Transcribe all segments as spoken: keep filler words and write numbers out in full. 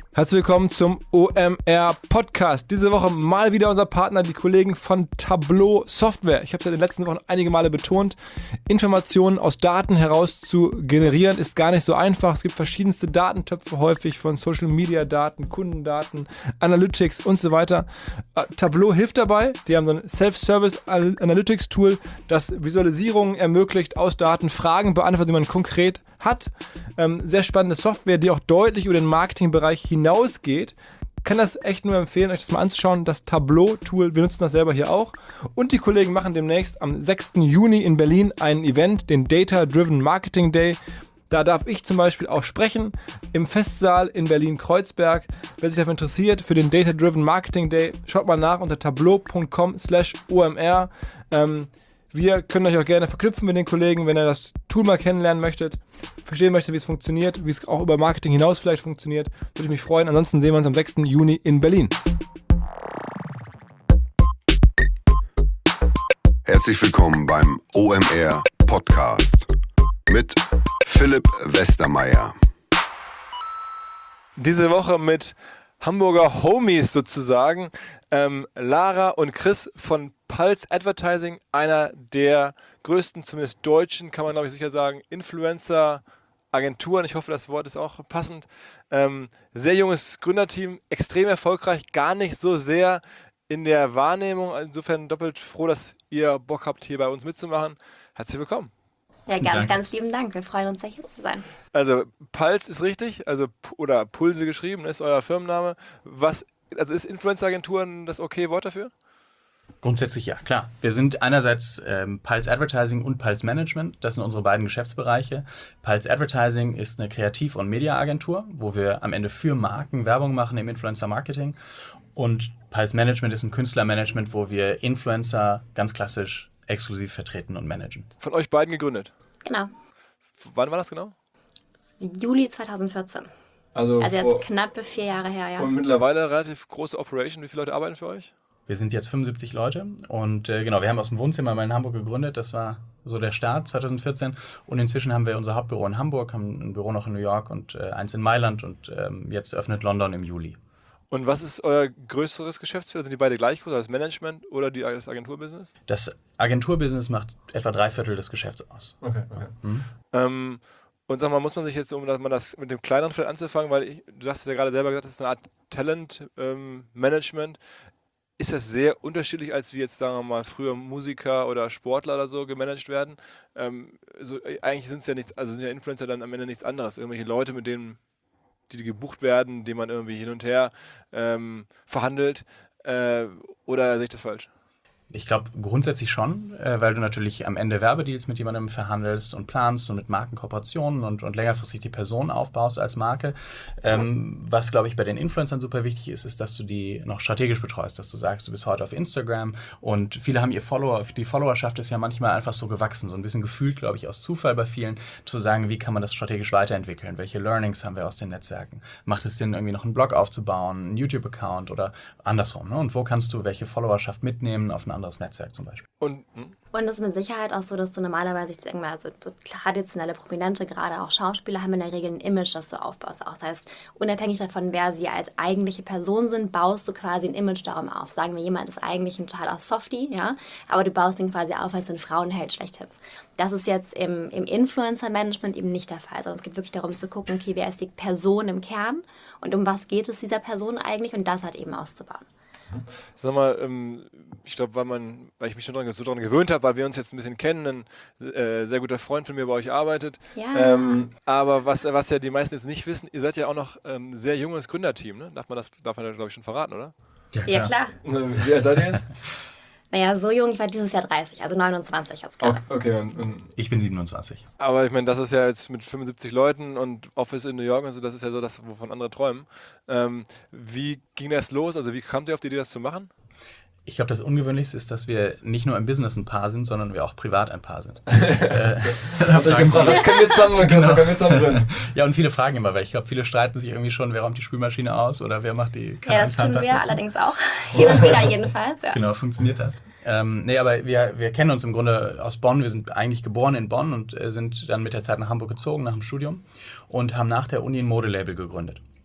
Herzlich willkommen zum O M R Podcast. Diese Woche mal wieder unser Partner, die Kollegen von Tableau Software. Ich habe es ja in den letzten Wochen einige Male betont, Informationen aus Daten heraus zu generieren ist gar nicht so einfach. Es gibt verschiedenste Datentöpfe häufig von Social Media Daten, Kundendaten, Analytics und so weiter. Tableau hilft dabei. Die haben so ein Self-Service Analytics Tool, das Visualisierungen ermöglicht, aus Daten Fragen beantwortet, die man konkret hat. Ähm, sehr spannende Software, die auch deutlich über den Marketingbereich hinausgeht. Kann das echt nur empfehlen, euch das mal anzuschauen. Das Tableau-Tool, wir nutzen das selber hier auch. Und die Kollegen machen demnächst am sechsten Juni in Berlin ein Event, den Data-Driven Marketing Day. Da darf ich zum Beispiel auch sprechen im Festsaal in Berlin-Kreuzberg. Wer sich dafür interessiert, für den Data-Driven Marketing Day, schaut mal nach unter tableau punkt com slash O M R. Ähm, Wir können euch auch gerne verknüpfen mit den Kollegen, wenn ihr das Tool mal kennenlernen möchtet, verstehen möchtet, wie es funktioniert, wie es auch über Marketing hinaus vielleicht funktioniert, würde ich mich freuen. Ansonsten sehen wir uns am sechsten Juni in Berlin. Herzlich willkommen beim O M R Podcast mit Philipp Westermeier. Diese Woche mit Hamburger Homies sozusagen, ähm, Lara und Chris von Pulse Advertising, einer der größten, zumindest deutschen, kann man glaube ich sicher sagen, Influencer-Agenturen. Ich hoffe, das Wort ist auch passend. Ähm, sehr junges Gründerteam, extrem erfolgreich, gar nicht so sehr in der Wahrnehmung. Insofern doppelt froh, dass ihr Bock habt, hier bei uns mitzumachen. Herzlich willkommen. Ja, ganz, Danke. ganz lieben Dank. Wir freuen uns, hier zu sein. Also Pulse ist richtig, also oder Pulse geschrieben, ist euer Firmenname. Was, also ist Influencer-Agenturen das okay Wort dafür? Grundsätzlich ja, klar. Wir sind einerseits ähm, Pulse Advertising und Pulse Management. Das sind unsere beiden Geschäftsbereiche. Pulse Advertising ist eine Kreativ- und Mediaagentur, wo wir am Ende für Marken Werbung machen im Influencer-Marketing. Und Pulse Management ist ein Künstlermanagement, wo wir Influencer ganz klassisch exklusiv vertreten und managen. Von euch beiden gegründet? Genau. F- Wann war das genau? Juli zweitausendvierzehn. Also, Also vor- jetzt knappe vier Jahre her, ja. Und mittlerweile relativ große Operation. Wie viele Leute arbeiten für euch? Wir sind jetzt fünfundsiebzig Leute und äh, genau, wir haben aus dem Wohnzimmer mal in Hamburg gegründet. Das war so der Start zweitausendvierzehn. Und inzwischen haben wir unser Hauptbüro in Hamburg, haben ein Büro noch in New York und äh, eins in Mailand und ähm, jetzt öffnet London im Juli. Und was ist euer größeres Geschäftsfeld? Sind die beide gleich groß, das Management oder die, das Agenturbusiness? Das Agenturbusiness macht etwa drei Viertel des Geschäfts aus. Okay, okay. Mhm. Ähm, und sag mal, muss man sich jetzt, um das, mal das mit dem kleineren Feld anzufangen, weil ich, du hast es ja gerade selber gesagt, das ist eine Art Talent-Management. Ähm, ist das sehr unterschiedlich, als wie jetzt, sagen wir mal, früher Musiker oder Sportler oder so gemanagt werden? Ähm, so, eigentlich sind es ja nichts, also sind ja Influencer dann am Ende nichts anderes. Irgendwelche Leute, mit denen die gebucht werden, die man irgendwie hin und her ähm, verhandelt. Äh, oder sehe ich das falsch? Ich glaube grundsätzlich schon, äh, weil du natürlich am Ende Werbedeals mit jemandem verhandelst und planst und mit Markenkooperationen und, und längerfristig die Person aufbaust als Marke. Ähm, was, glaube ich, bei den Influencern super wichtig ist, ist, dass du die noch strategisch betreust, dass du sagst, du bist heute auf Instagram und viele haben ihr Follower, die Followerschaft ist ja manchmal einfach so gewachsen, so ein bisschen gefühlt, glaube ich, aus Zufall bei vielen, zu sagen, wie kann man das strategisch weiterentwickeln, welche Learnings haben wir aus den Netzwerken, macht es Sinn, irgendwie noch einen Blog aufzubauen, einen YouTube-Account oder andersrum, ne? Und wo kannst du welche Followerschaft mitnehmen auf eine anderes Netzwerk zum Beispiel. Und, hm? Und es ist mit Sicherheit auch so, dass du normalerweise, ich denke mal, so, so traditionelle Prominente, gerade auch Schauspieler, haben in der Regel ein Image, das du aufbaust. Auch das heißt, unabhängig davon, wer sie als eigentliche Person sind, baust du quasi ein Image darum auf. Sagen wir, jemand ist eigentlich ein totaler Softie, ja, aber du baust ihn quasi auf als ein Frauenheld schlechthin. Das ist jetzt im, im Influencer-Management eben nicht der Fall, sondern es geht wirklich darum zu gucken, okay, wer ist die Person im Kern und um was geht es dieser Person eigentlich und das halt eben auszubauen. Sag mal, ähm, ich glaube, weil man, weil ich mich schon dran, so daran gewöhnt habe, weil wir uns jetzt ein bisschen kennen, ein äh, sehr guter Freund von mir bei euch arbeitet. Ja. Ähm, aber was, was ja die meisten jetzt nicht wissen, ihr seid ja auch noch ein ähm, sehr junges Gründerteam, ne? Darf man das, darf man das, glaube ich, schon verraten, oder? Ja, klar. Wie alt seid ihr jetzt? Naja, so jung, ich war dieses Jahr dreißig, also neunundzwanzig jetzt gerade. Okay, und, und Ich bin siebenundzwanzig. aber ich meine, das ist ja jetzt mit fünfundsiebzig Leuten und Office in New York und so, das ist ja so das, wovon andere träumen. Ähm, wie ging das los? Also wie kamt ihr auf die Idee, das zu machen? Ich glaube, das Ungewöhnlichste ist, dass wir nicht nur im Business ein Paar sind, sondern wir auch privat ein Paar sind. äh, Habt ihr gefragt, was können wir zusammen, was Genau. können wir zusammen gründen? Ja, und viele fragen immer, weil ich glaube, viele streiten sich irgendwie schon, wer räumt die Spülmaschine aus oder wer macht die Ja, das tun wir Zahnpasta zu. allerdings auch. Hin und wieder jedenfalls, ja. Genau, funktioniert das. Ähm, nee, aber wir, wir kennen uns im Grunde aus Bonn. Wir sind eigentlich geboren in Bonn und äh, sind dann mit der Zeit nach Hamburg gezogen, nach dem Studium und haben nach der Uni ein Modelabel gegründet.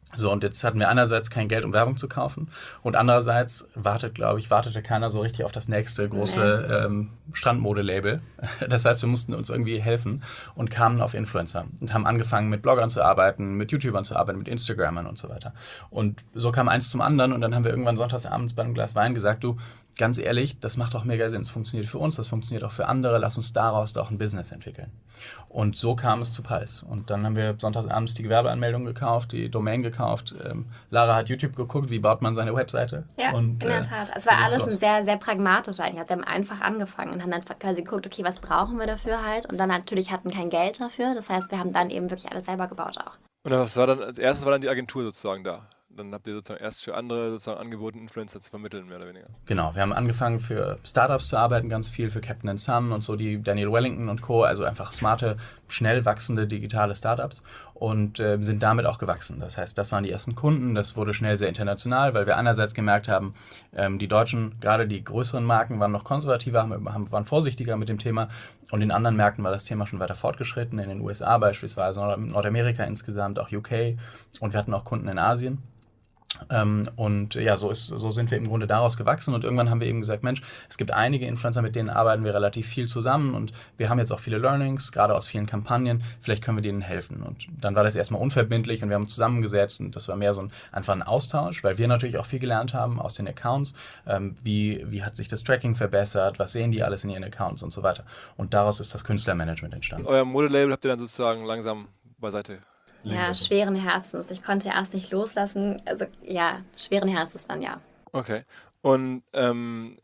So, und jetzt hatten wir einerseits kein Geld, um Werbung zu kaufen und andererseits wartet, glaube ich, wartete keiner so richtig auf das nächste große nee. ähm, Strandmode-Label. Das heißt, wir mussten uns irgendwie helfen und kamen auf Influencer und haben angefangen, mit Bloggern zu arbeiten, mit YouTubern zu arbeiten, mit Instagrammern und so weiter. Und so kam eins zum anderen und dann haben wir irgendwann sonntagsabends bei einem Glas Wein gesagt, du, ganz ehrlich, das macht doch mega Sinn. Es funktioniert für uns, das funktioniert auch für andere. Lass uns daraus doch ein Business entwickeln. Und so kam es zu Pulse. Und dann haben wir sonntagsabends die Gewerbeanmeldung gekauft, die Domain gekauft. Ähm, Lara hat YouTube geguckt, wie baut man seine Webseite. Ja, und, in der äh, Tat. Es so war alles los. ein sehr, sehr pragmatisch eigentlich. Also wir haben einfach angefangen und haben dann quasi geguckt, okay, was brauchen wir dafür halt? Und dann natürlich hatten kein Geld dafür. Das heißt, wir haben dann eben wirklich alles selber gebaut auch. Und was war dann, als erstes war dann die Agentur sozusagen da? Dann habt ihr sozusagen erst für andere sozusagen angeboten, Influencer zu vermitteln, mehr oder weniger. Genau, wir haben angefangen für Startups zu arbeiten, ganz viel für Captain and Son und so, die Daniel Wellington und Co., also einfach smarte, schnell wachsende digitale Startups und äh, sind damit auch gewachsen. Das heißt, das waren die ersten Kunden, das wurde schnell sehr international, weil wir einerseits gemerkt haben, ähm, die Deutschen, gerade die größeren Marken, waren noch konservativer, haben, waren vorsichtiger mit dem Thema und in anderen Märkten war das Thema schon weiter fortgeschritten, in den U S A beispielsweise, Nordamerika insgesamt, auch U K und wir hatten auch Kunden in Asien. Ähm, und ja, so, ist, so sind wir im Grunde daraus gewachsen und irgendwann haben wir eben gesagt, Mensch, es gibt einige Influencer, mit denen arbeiten wir relativ viel zusammen und wir haben jetzt auch viele Learnings, gerade aus vielen Kampagnen, vielleicht können wir denen helfen. Und dann war das erstmal unverbindlich und wir haben uns zusammengesetzt und das war mehr so ein, einfach ein Austausch, weil wir natürlich auch viel gelernt haben aus den Accounts, ähm, wie, wie hat sich das Tracking verbessert, was sehen die alles in ihren Accounts und so weiter. Und daraus ist das Künstlermanagement entstanden. Euer Modelabel habt ihr dann sozusagen langsam beiseite. Ja, schweren Herzens. Ich konnte erst nicht loslassen. Also ja, schweren Herzens dann ja. Okay. Und ähm,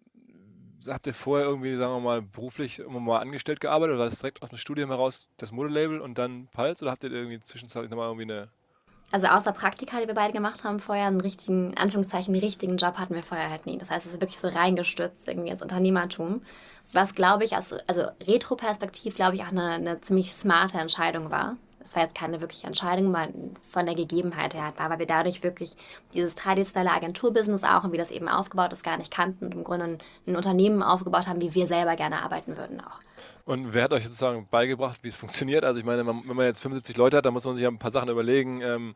habt ihr vorher irgendwie, sagen wir mal, beruflich immer mal angestellt gearbeitet oder war das direkt aus dem Studium heraus das Modelabel und dann Pulse oder habt ihr irgendwie zwischenzeitlich nochmal irgendwie eine... Also außer Praktika, die wir beide gemacht haben vorher, einen richtigen, in Anführungszeichen, einen richtigen Job hatten wir vorher halt nie. Das heißt, es ist wirklich so reingestürzt irgendwie ins Unternehmertum. Was, glaube ich, also, also retroperspektiv, glaube ich, auch eine, eine ziemlich smarte Entscheidung war. Das war jetzt keine wirkliche Entscheidung, weil von der Gegebenheit her war, weil wir dadurch wirklich dieses traditionelle Agenturbusiness auch und wie das eben aufgebaut ist, gar nicht kannten und im Grunde ein, ein Unternehmen aufgebaut haben, wie wir selber gerne arbeiten würden auch. Und wer hat euch sozusagen beigebracht, wie es funktioniert? Also ich meine, man, wenn man jetzt fünfundsiebzig Leute hat, dann muss man sich ja ein paar Sachen überlegen. Ähm,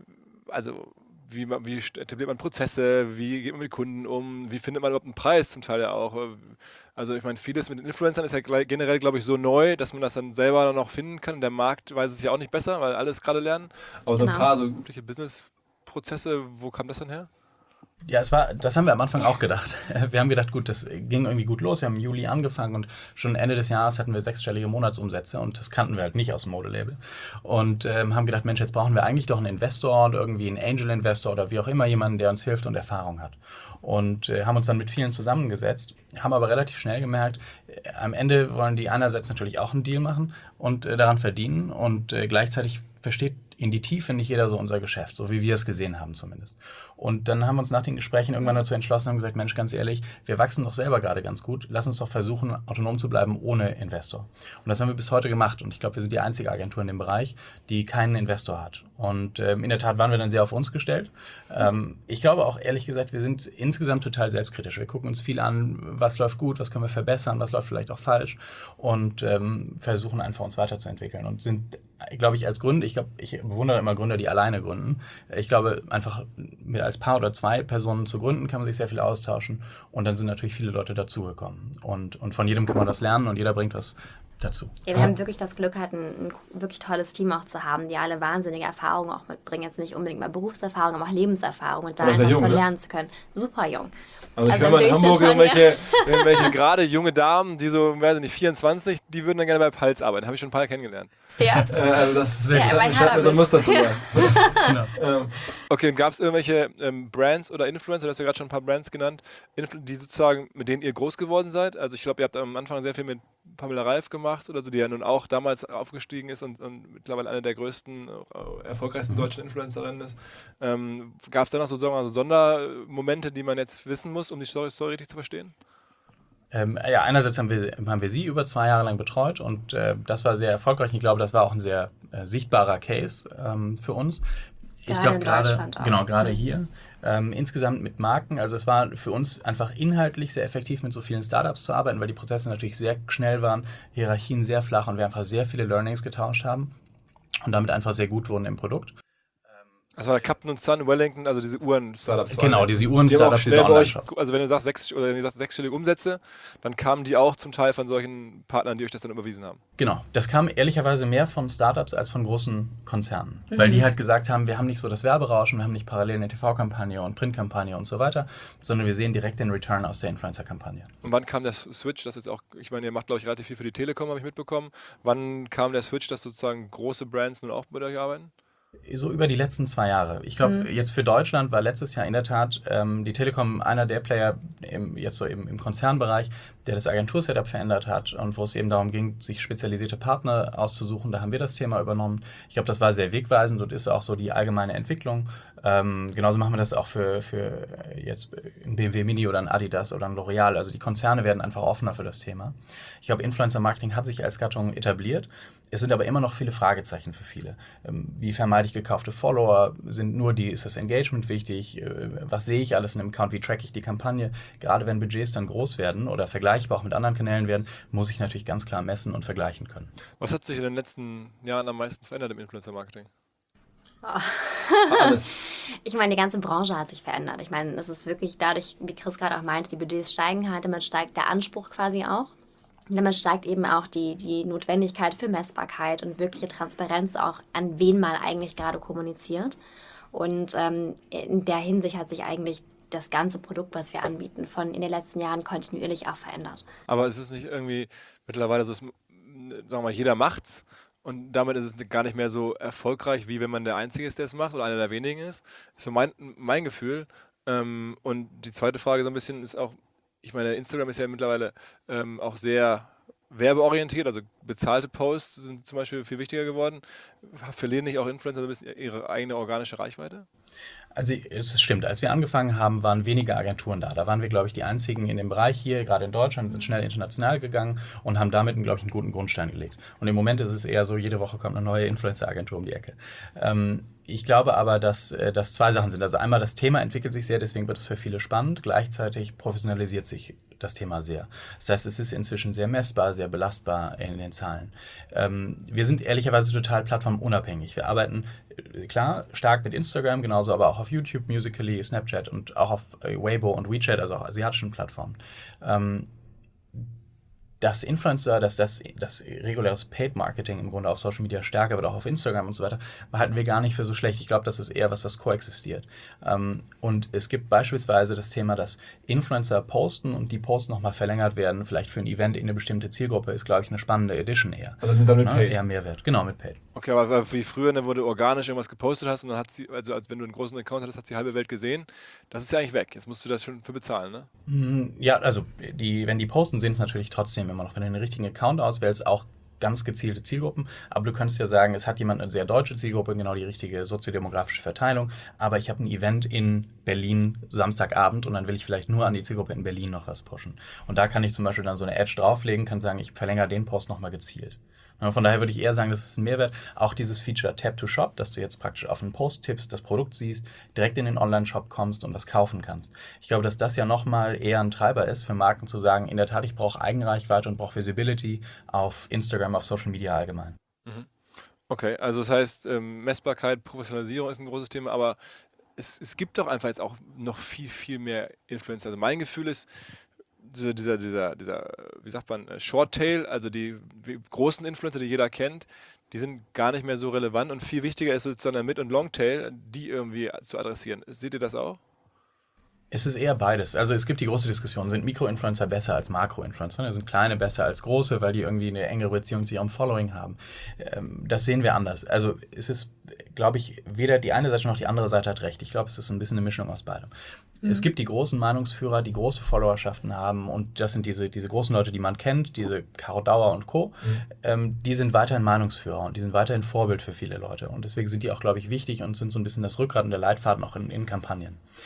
also wie, man, wie etabliert man Prozesse, wie geht man mit Kunden um, wie findet man überhaupt einen Preis zum Teil ja auch. Also ich meine, vieles mit den Influencern ist ja generell, glaube ich, so neu, dass man das dann selber noch finden kann. Der Markt weiß es ja auch nicht besser, weil alles gerade lernen. Aber so ein Genau. paar so übliche Business-Prozesse, wo kam das dann her? Ja, es war, das haben wir am Anfang auch gedacht. Wir haben gedacht, gut, das ging irgendwie gut los. Wir haben im Juli angefangen und schon Ende des Jahres hatten wir sechsstellige Monatsumsätze und das kannten wir halt nicht aus dem Modelabel. Und ähm, haben gedacht, Mensch, jetzt brauchen wir eigentlich doch einen Investor und irgendwie einen Angel-Investor oder wie auch immer jemanden, der uns hilft und Erfahrung hat. Und äh, haben uns dann mit vielen zusammengesetzt, haben aber relativ schnell gemerkt, äh, am Ende wollen die einerseits natürlich auch einen Deal machen und äh, daran verdienen und äh, gleichzeitig versteht in die Tiefe nicht jeder so unser Geschäft, so wie wir es gesehen haben zumindest. Und dann haben wir uns nach den Gesprächen irgendwann dazu entschlossen und gesagt, Mensch, ganz ehrlich, wir wachsen doch selber gerade ganz gut, lass uns doch versuchen, autonom zu bleiben ohne Investor. Und das haben wir bis heute gemacht und ich glaube, wir sind die einzige Agentur in dem Bereich, die keinen Investor hat. Und ähm, in der Tat waren wir dann sehr auf uns gestellt. Ähm, ich glaube auch, ehrlich gesagt, wir sind insgesamt total selbstkritisch. Wir gucken uns viel an, was läuft gut, was können wir verbessern, was läuft vielleicht auch falsch und ähm, versuchen einfach uns weiterzuentwickeln und sind, glaube ich, als Gründer, ich glaube, ich bewundere immer Gründer, die alleine gründen. Ich glaube, einfach mit als Paar oder zwei Personen zu gründen, kann man sich sehr viel austauschen und dann sind natürlich viele Leute dazugekommen. Und, und von jedem kann man das lernen und jeder bringt was dazu. Ja, wir haben wirklich das Glück, halt ein, ein wirklich tolles Team auch zu haben, die alle wahnsinnige Erfahrungen auch mitbringen. Jetzt nicht unbedingt mal Berufserfahrung, aber auch Lebenserfahrung und da Aber sehr einfach jung, von ne? lernen zu können. Super jung. Also, Also ich höre im mal in Hamburg Durchschnitt schon, irgendwelche, irgendwelche gerade junge Damen, die so, weiß ich nicht, vierundzwanzig, die würden dann gerne bei Pulse arbeiten. Habe ich schon ein paar kennengelernt. Ja. Äh, also das Ja, aber ich habe so ein Muster zu mit. sein. Genau. ähm, okay, und gab es irgendwelche ähm, Brands oder Influencer, du hast ja gerade schon ein paar Brands genannt, Influ- die sozusagen, mit denen ihr groß geworden seid? Also ich glaube, ihr habt am Anfang sehr viel mit Pamela Reif gemacht oder so, die ja nun auch damals aufgestiegen ist und, und mittlerweile eine der größten, äh, erfolgreichsten Mhm. deutschen Influencerinnen ist. Ähm, gab es da noch so, sagen wir mal, so Sondermomente, die man jetzt wissen muss, um die Story, Story richtig zu verstehen? Ähm, ja, einerseits haben wir, haben wir sie über zwei Jahre lang betreut und äh, das war sehr erfolgreich. Ich glaube, das war auch ein sehr äh, sichtbarer Case ähm, für uns. Ich Gerade glaube in gerade, Deutschland auch. genau, gerade hier. Ähm, insgesamt mit Marken, also es war für uns einfach inhaltlich sehr effektiv, mit so vielen Startups zu arbeiten, weil die Prozesse natürlich sehr schnell waren, Hierarchien sehr flach und wir einfach sehr viele Learnings getauscht haben und damit einfach sehr gut wurden im Produkt. Also Captain und Son, Wellington, also diese Uhren-Startups. Genau, diese Die haben auch Uhren-Startups, schnell diese bei euch, Online-Shops. also wenn du sagst, sechs, oder wenn du sagst sechsstellige Umsätze, dann kamen die auch zum Teil von solchen Partnern, die euch das dann überwiesen haben. Genau, das kam ehrlicherweise mehr von Startups als von großen Konzernen. Mhm. Weil die halt gesagt haben, wir haben nicht so das Werberauschen, wir haben nicht parallel eine T V-Kampagne und Printkampagne und so weiter, sondern wir sehen direkt den Return aus der Influencer-Kampagne. Und wann kam der Switch, das jetzt auch, ich meine, ihr macht, glaube ich, relativ viel für die Telekom, habe ich mitbekommen. Wann kam der Switch, dass sozusagen große Brands nun auch mit euch arbeiten? So über die letzten zwei Jahre. Ich glaube, mhm. jetzt für Deutschland war letztes Jahr in der Tat ähm, die Telekom einer der Player im, jetzt so im, im Konzernbereich, der das Agentursetup verändert hat und wo es eben darum ging, sich spezialisierte Partner auszusuchen. Da haben wir das Thema übernommen. Ich glaube, das war sehr wegweisend und ist auch so die allgemeine Entwicklung. Ähm, genauso machen wir das auch für, für jetzt ein B M W Mini oder ein Adidas oder ein L'Oreal. Also die Konzerne werden einfach offener für das Thema. Ich glaube, Influencer-Marketing hat sich als Gattung etabliert. Es sind aber immer noch viele Fragezeichen für viele. Wie vermeide ich gekaufte Follower? Sind nur die, ist das Engagement wichtig? Was sehe ich alles in einem Account? Wie tracke ich die Kampagne? Gerade wenn Budgets dann groß werden oder vergleichbar auch mit anderen Kanälen werden, muss ich natürlich ganz klar messen und vergleichen können. Was hat sich in den letzten Jahren am meisten verändert im Influencer-Marketing? Oh. Alles. Ich meine, die ganze Branche hat sich verändert. Ich meine, es ist wirklich dadurch, wie Chris gerade auch meinte, die Budgets steigen halt, damit steigt der Anspruch quasi auch. Damit steigt eben auch die, die Notwendigkeit für Messbarkeit und wirkliche Transparenz auch, an wen man eigentlich gerade kommuniziert. Und ähm, in der Hinsicht hat sich eigentlich das ganze Produkt, was wir anbieten, von in den letzten Jahren kontinuierlich auch verändert. Aber es ist nicht irgendwie mittlerweile so, sagen wir mal, jeder macht's und damit ist es gar nicht mehr so erfolgreich, wie wenn man der Einzige ist, der es macht oder einer der wenigen ist. Das ist so mein, mein Gefühl. Ähm, und die zweite Frage so ein bisschen ist auch, ich meine, Instagram ist ja mittlerweile ähm, auch sehr werbeorientiert, also bezahlte Posts sind zum Beispiel viel wichtiger geworden. Verlieren nicht auch Influencer so ein bisschen ihre eigene organische Reichweite? Also es stimmt, als wir angefangen haben, waren weniger Agenturen da. Da waren wir, glaube ich, die einzigen in dem Bereich hier, gerade in Deutschland, sind schnell international gegangen und haben damit, glaube ich, einen guten Grundstein gelegt. Und im Moment ist es eher so, jede Woche kommt eine neue Influencer-Agentur um die Ecke. Ähm, ich glaube aber, dass das zwei Sachen sind. Also einmal, das Thema entwickelt sich sehr, deswegen wird es für viele spannend. Gleichzeitig professionalisiert sich das Thema sehr. Das heißt, es ist inzwischen sehr messbar, sehr belastbar in den Zahlen. Ähm, wir sind ehrlicherweise total plattformunabhängig. Wir arbeiten, äh, klar, stark mit Instagram, genauso aber auch auf YouTube, Musical.ly, Snapchat und auch auf äh, Weibo und WeChat, also auch asiatischen Plattformen. Ähm, dass Influencer, dass das, das reguläres Paid-Marketing im Grunde auf Social Media stärker wird, auch auf Instagram und so weiter, halten wir gar nicht für so schlecht. Ich glaube, das ist eher was, was koexistiert. Ähm, und es gibt beispielsweise das Thema, dass Influencer posten und die Posts nochmal verlängert werden, vielleicht für ein Event in eine bestimmte Zielgruppe, ist, glaube ich, eine spannende Edition eher. Also dann mit ne? Paid? Eher Mehrwert. Genau, mit Paid. Okay, aber wie früher, ne, wo du organisch irgendwas gepostet hast und dann hat sie, also als wenn du einen großen Account hattest, hat die halbe Welt gesehen. Das ist ja eigentlich weg. Jetzt musst du das schon für bezahlen, ne? Ja, also die, wenn die posten, sehen es natürlich trotzdem immer noch. Wenn du den richtigen Account auswählst, auch ganz gezielte Zielgruppen. Aber du könntest ja sagen, es hat jemand eine sehr deutsche Zielgruppe, genau die richtige soziodemografische Verteilung. Aber ich habe ein Event in Berlin Samstagabend und dann will ich vielleicht nur an die Zielgruppe in Berlin noch was pushen. Und da kann ich zum Beispiel dann so eine Edge drauflegen, kann sagen, ich verlängere den Post nochmal gezielt. Von daher würde ich eher sagen, das ist ein Mehrwert. Auch dieses Feature Tap to Shop, dass du jetzt praktisch auf einen Post tippst, das Produkt siehst, direkt in den Online-Shop kommst und was kaufen kannst. Ich glaube, dass das ja nochmal eher ein Treiber ist für Marken zu sagen, in der Tat, ich brauche Eigenreichweite und brauche Visibility auf Instagram, auf Social Media allgemein. Okay, also das heißt, ähm, Messbarkeit, Professionalisierung ist ein großes Thema, aber es, es gibt doch einfach jetzt auch noch viel, viel mehr Influencer. Also mein Gefühl ist, Dieser, dieser, dieser, dieser, wie sagt man, Short-Tail, also die großen Influencer, die jeder kennt, die sind gar nicht mehr so relevant und viel wichtiger ist sozusagen der Mid- und Long-Tail, die irgendwie zu adressieren. Seht ihr das auch? Es ist eher beides. Also es gibt die große Diskussion, sind Mikroinfluencer besser als Makroinfluencer? Sind kleine besser als große, weil die irgendwie eine engere Beziehung zu ihrem Following haben? Das sehen wir anders. Also es ist, glaube ich, weder die eine Seite noch die andere Seite hat recht. Ich glaube, es ist ein bisschen eine Mischung aus beidem. Mhm. Es gibt die großen Meinungsführer, die große Followerschaften haben und das sind diese, diese großen Leute, die man kennt, diese Caro Dauer und Co. Mhm. Ähm, die sind weiterhin Meinungsführer und die sind weiterhin Vorbild für viele Leute und deswegen sind die auch, glaube ich, wichtig und sind so ein bisschen das Rückgrat und der Leitfaden auch in, in Kampagnen.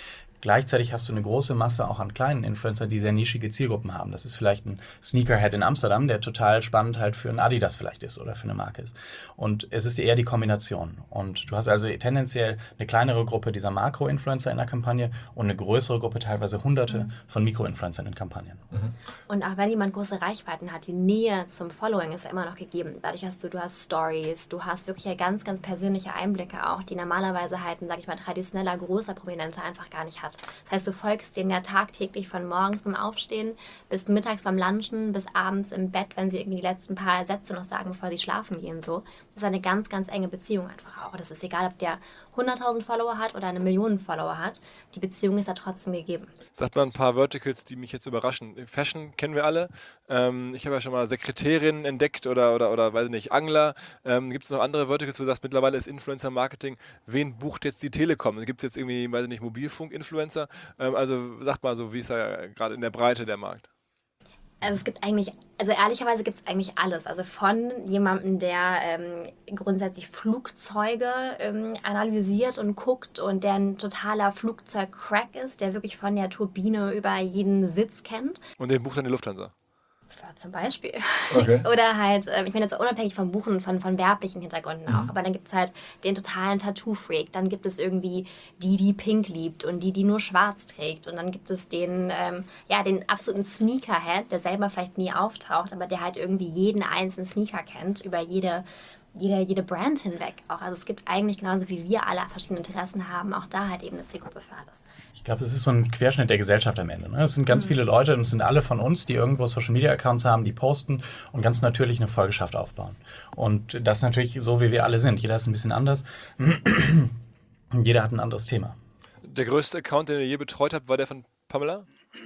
Gleichzeitig hast du eine große Masse auch an kleinen Influencern, die sehr nischige Zielgruppen haben. Das ist vielleicht ein Sneakerhead in Amsterdam, der total spannend halt für ein Adidas vielleicht ist oder für eine Marke ist. Und es ist eher die Kombination. Und du hast also tendenziell eine kleinere Gruppe dieser Makro-Influencer in der Kampagne und eine größere Gruppe, teilweise Hunderte von Mikro-Influencern in Kampagnen. Mhm. Und auch wenn jemand große Reichweiten hat, die Nähe zum Following ist ja immer noch gegeben. Dadurch hast du, du hast Stories, du hast wirklich ja ganz, ganz persönliche Einblicke auch, die normalerweise halt ein, sag ich mal, traditioneller, großer Prominenter einfach gar nicht hat. Das heißt, du folgst denen ja tagtäglich von morgens beim Aufstehen bis mittags beim Lunchen, bis abends im Bett, wenn sie irgendwie die letzten paar Sätze noch sagen, bevor sie schlafen gehen. So. Das ist eine ganz, ganz enge Beziehung einfach auch. Das ist egal, ob der hunderttausend Follower hat oder eine Million Follower hat. Die Beziehung ist ja trotzdem gegeben. Sagt mal ein paar Verticals, die mich jetzt überraschen. Fashion kennen wir alle. Ähm, ich habe ja schon mal Sekretärinnen entdeckt oder, oder, oder weiß nicht, Angler. Ähm, gibt es noch andere Verticals, wo du sagst, mittlerweile ist Influencer-Marketing, wen bucht jetzt die Telekom? Gibt es jetzt irgendwie, weiß ich nicht, Mobilfunk-Influencer? Ähm, also sagt mal so, wie ist da gerade in der Breite der Markt? Also es gibt eigentlich, also ehrlicherweise gibt es eigentlich alles. Also von jemandem, der ähm, grundsätzlich Flugzeuge ähm, analysiert und guckt und der ein totaler Flugzeug-Crack ist, der wirklich von der Turbine über jeden Sitz kennt. Und den bucht dann die Lufthansa? Ja, zum Beispiel. Okay. Oder halt, ähm, ich meine jetzt unabhängig vom Buchen von, von werblichen Hintergründen auch, aber dann gibt es halt den totalen Tattoo-Freak, dann gibt es irgendwie die, die pink liebt und die, die nur schwarz trägt und dann gibt es den, ähm, ja, den absoluten Sneakerhead, der selber vielleicht nie auftaucht, aber der halt irgendwie jeden einzelnen Sneaker kennt, über jede, jede, jede Brand hinweg auch. Also es gibt eigentlich genauso wie wir alle verschiedene Interessen haben, auch da halt eben eine Zielgruppe für alles. Ich glaube, das ist so ein Querschnitt der Gesellschaft am Ende. Ne? Es sind ganz mhm. viele Leute und es sind alle von uns, die irgendwo Social-Media-Accounts haben, die posten und ganz natürlich eine Folgeschaft aufbauen. Und das ist natürlich so, wie wir alle sind. Jeder ist ein bisschen anders. Jeder hat ein anderes Thema. Der größte Account, den ihr je betreut habt, war der von Pamela?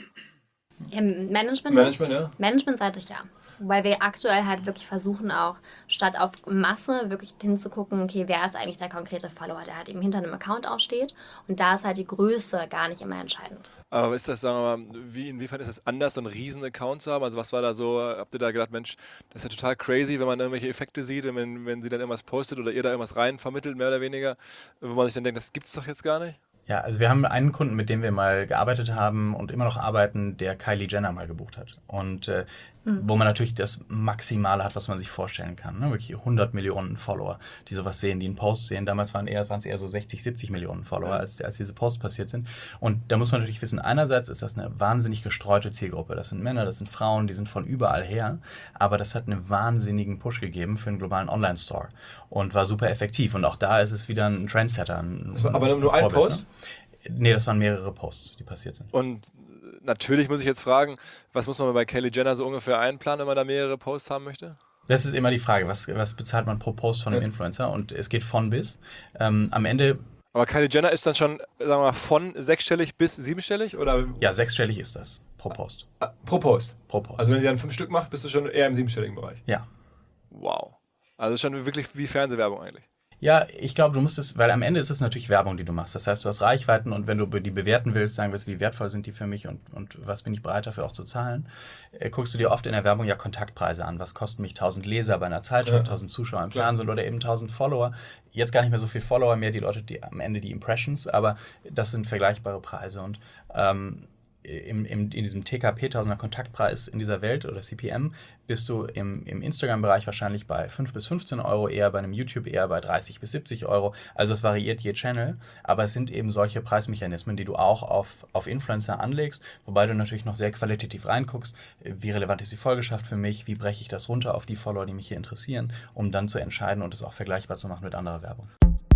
Im Management? Management, ja. Managementseitig ja. Weil wir aktuell halt wirklich versuchen auch, statt auf Masse wirklich hinzugucken, okay, wer ist eigentlich der konkrete Follower, der halt eben hinter einem Account aussteht. Und da ist halt die Größe gar nicht immer entscheidend. Aber ist das, sagen wir mal, wie, inwiefern ist es anders, so einen riesen Account zu haben? Also was war da so, habt ihr da gedacht, Mensch, das ist ja total crazy, wenn man irgendwelche Effekte sieht und wenn, wenn sie dann irgendwas postet oder ihr da irgendwas rein vermittelt, mehr oder weniger, wo man sich dann denkt, das gibt's doch jetzt gar nicht? Ja, also wir haben einen Kunden, mit dem wir mal gearbeitet haben und immer noch arbeiten, der Kylie Jenner mal gebucht hat. Und äh, mhm. wo man natürlich das Maximale hat, was man sich vorstellen kann. Ne? Wirklich hundert Millionen Follower, die sowas sehen, die einen Post sehen. Damals waren eher, waren es eher so sechzig, siebzig Millionen Follower, mhm. als, als diese Posts passiert sind. Und da muss man natürlich wissen, einerseits ist das eine wahnsinnig gestreute Zielgruppe. Das sind Männer, das sind Frauen, die sind von überall her. Aber das hat einen wahnsinnigen Push gegeben für einen globalen Online-Store und war super effektiv. Und auch da ist es wieder ein Trendsetter. Ein, das war aber nur ein Vorbild, Post? Ne? Nee, das waren mehrere Posts, die passiert sind. Und natürlich muss ich jetzt fragen, was muss man bei Kylie Jenner so ungefähr einplanen, wenn man da mehrere Posts haben möchte? Das ist immer die Frage, was, was bezahlt man pro Post von einem ja. Influencer? Und es geht von bis. Ähm, am Ende... Aber Kylie Jenner ist dann schon, sagen wir mal, von sechsstellig bis siebenstellig? Oder? Ja, sechsstellig ist das pro Post. Ah, pro Post? Pro Post. Also wenn sie dann fünf Stück macht, bist du schon eher im siebenstelligen Bereich? Ja. Wow. Also schon wirklich wie Fernsehwerbung eigentlich. Ja, ich glaube, du musst es, weil am Ende ist es natürlich Werbung, die du machst. Das heißt, du hast Reichweiten und wenn du die bewerten willst, sagen willst, wie wertvoll sind die für mich und, und was bin ich bereit dafür auch zu zahlen, äh, guckst du dir oft in der Werbung ja Kontaktpreise an. Was kosten mich tausend Leser bei einer Zeitschrift, ja. tausend Zuschauer im Klar. Fernsehen oder eben tausend Follower. Jetzt gar nicht mehr so viel Follower, mehr die Leute, die am Ende die Impressions, aber das sind vergleichbare Preise und ähm, Im, im, in diesem T K P, Tausender Kontaktpreis in dieser Welt oder C P M, bist du im, im Instagram-Bereich wahrscheinlich bei fünf bis fünfzehn Euro, eher bei einem YouTube eher bei dreißig bis siebzig Euro. Also es variiert je Channel, aber es sind eben solche Preismechanismen, die du auch auf, auf Influencer anlegst, wobei du natürlich noch sehr qualitativ reinguckst, wie relevant ist die Folgeschaft für mich, wie breche ich das runter auf die Follower, die mich hier interessieren, um dann zu entscheiden und es auch vergleichbar zu machen mit anderer Werbung.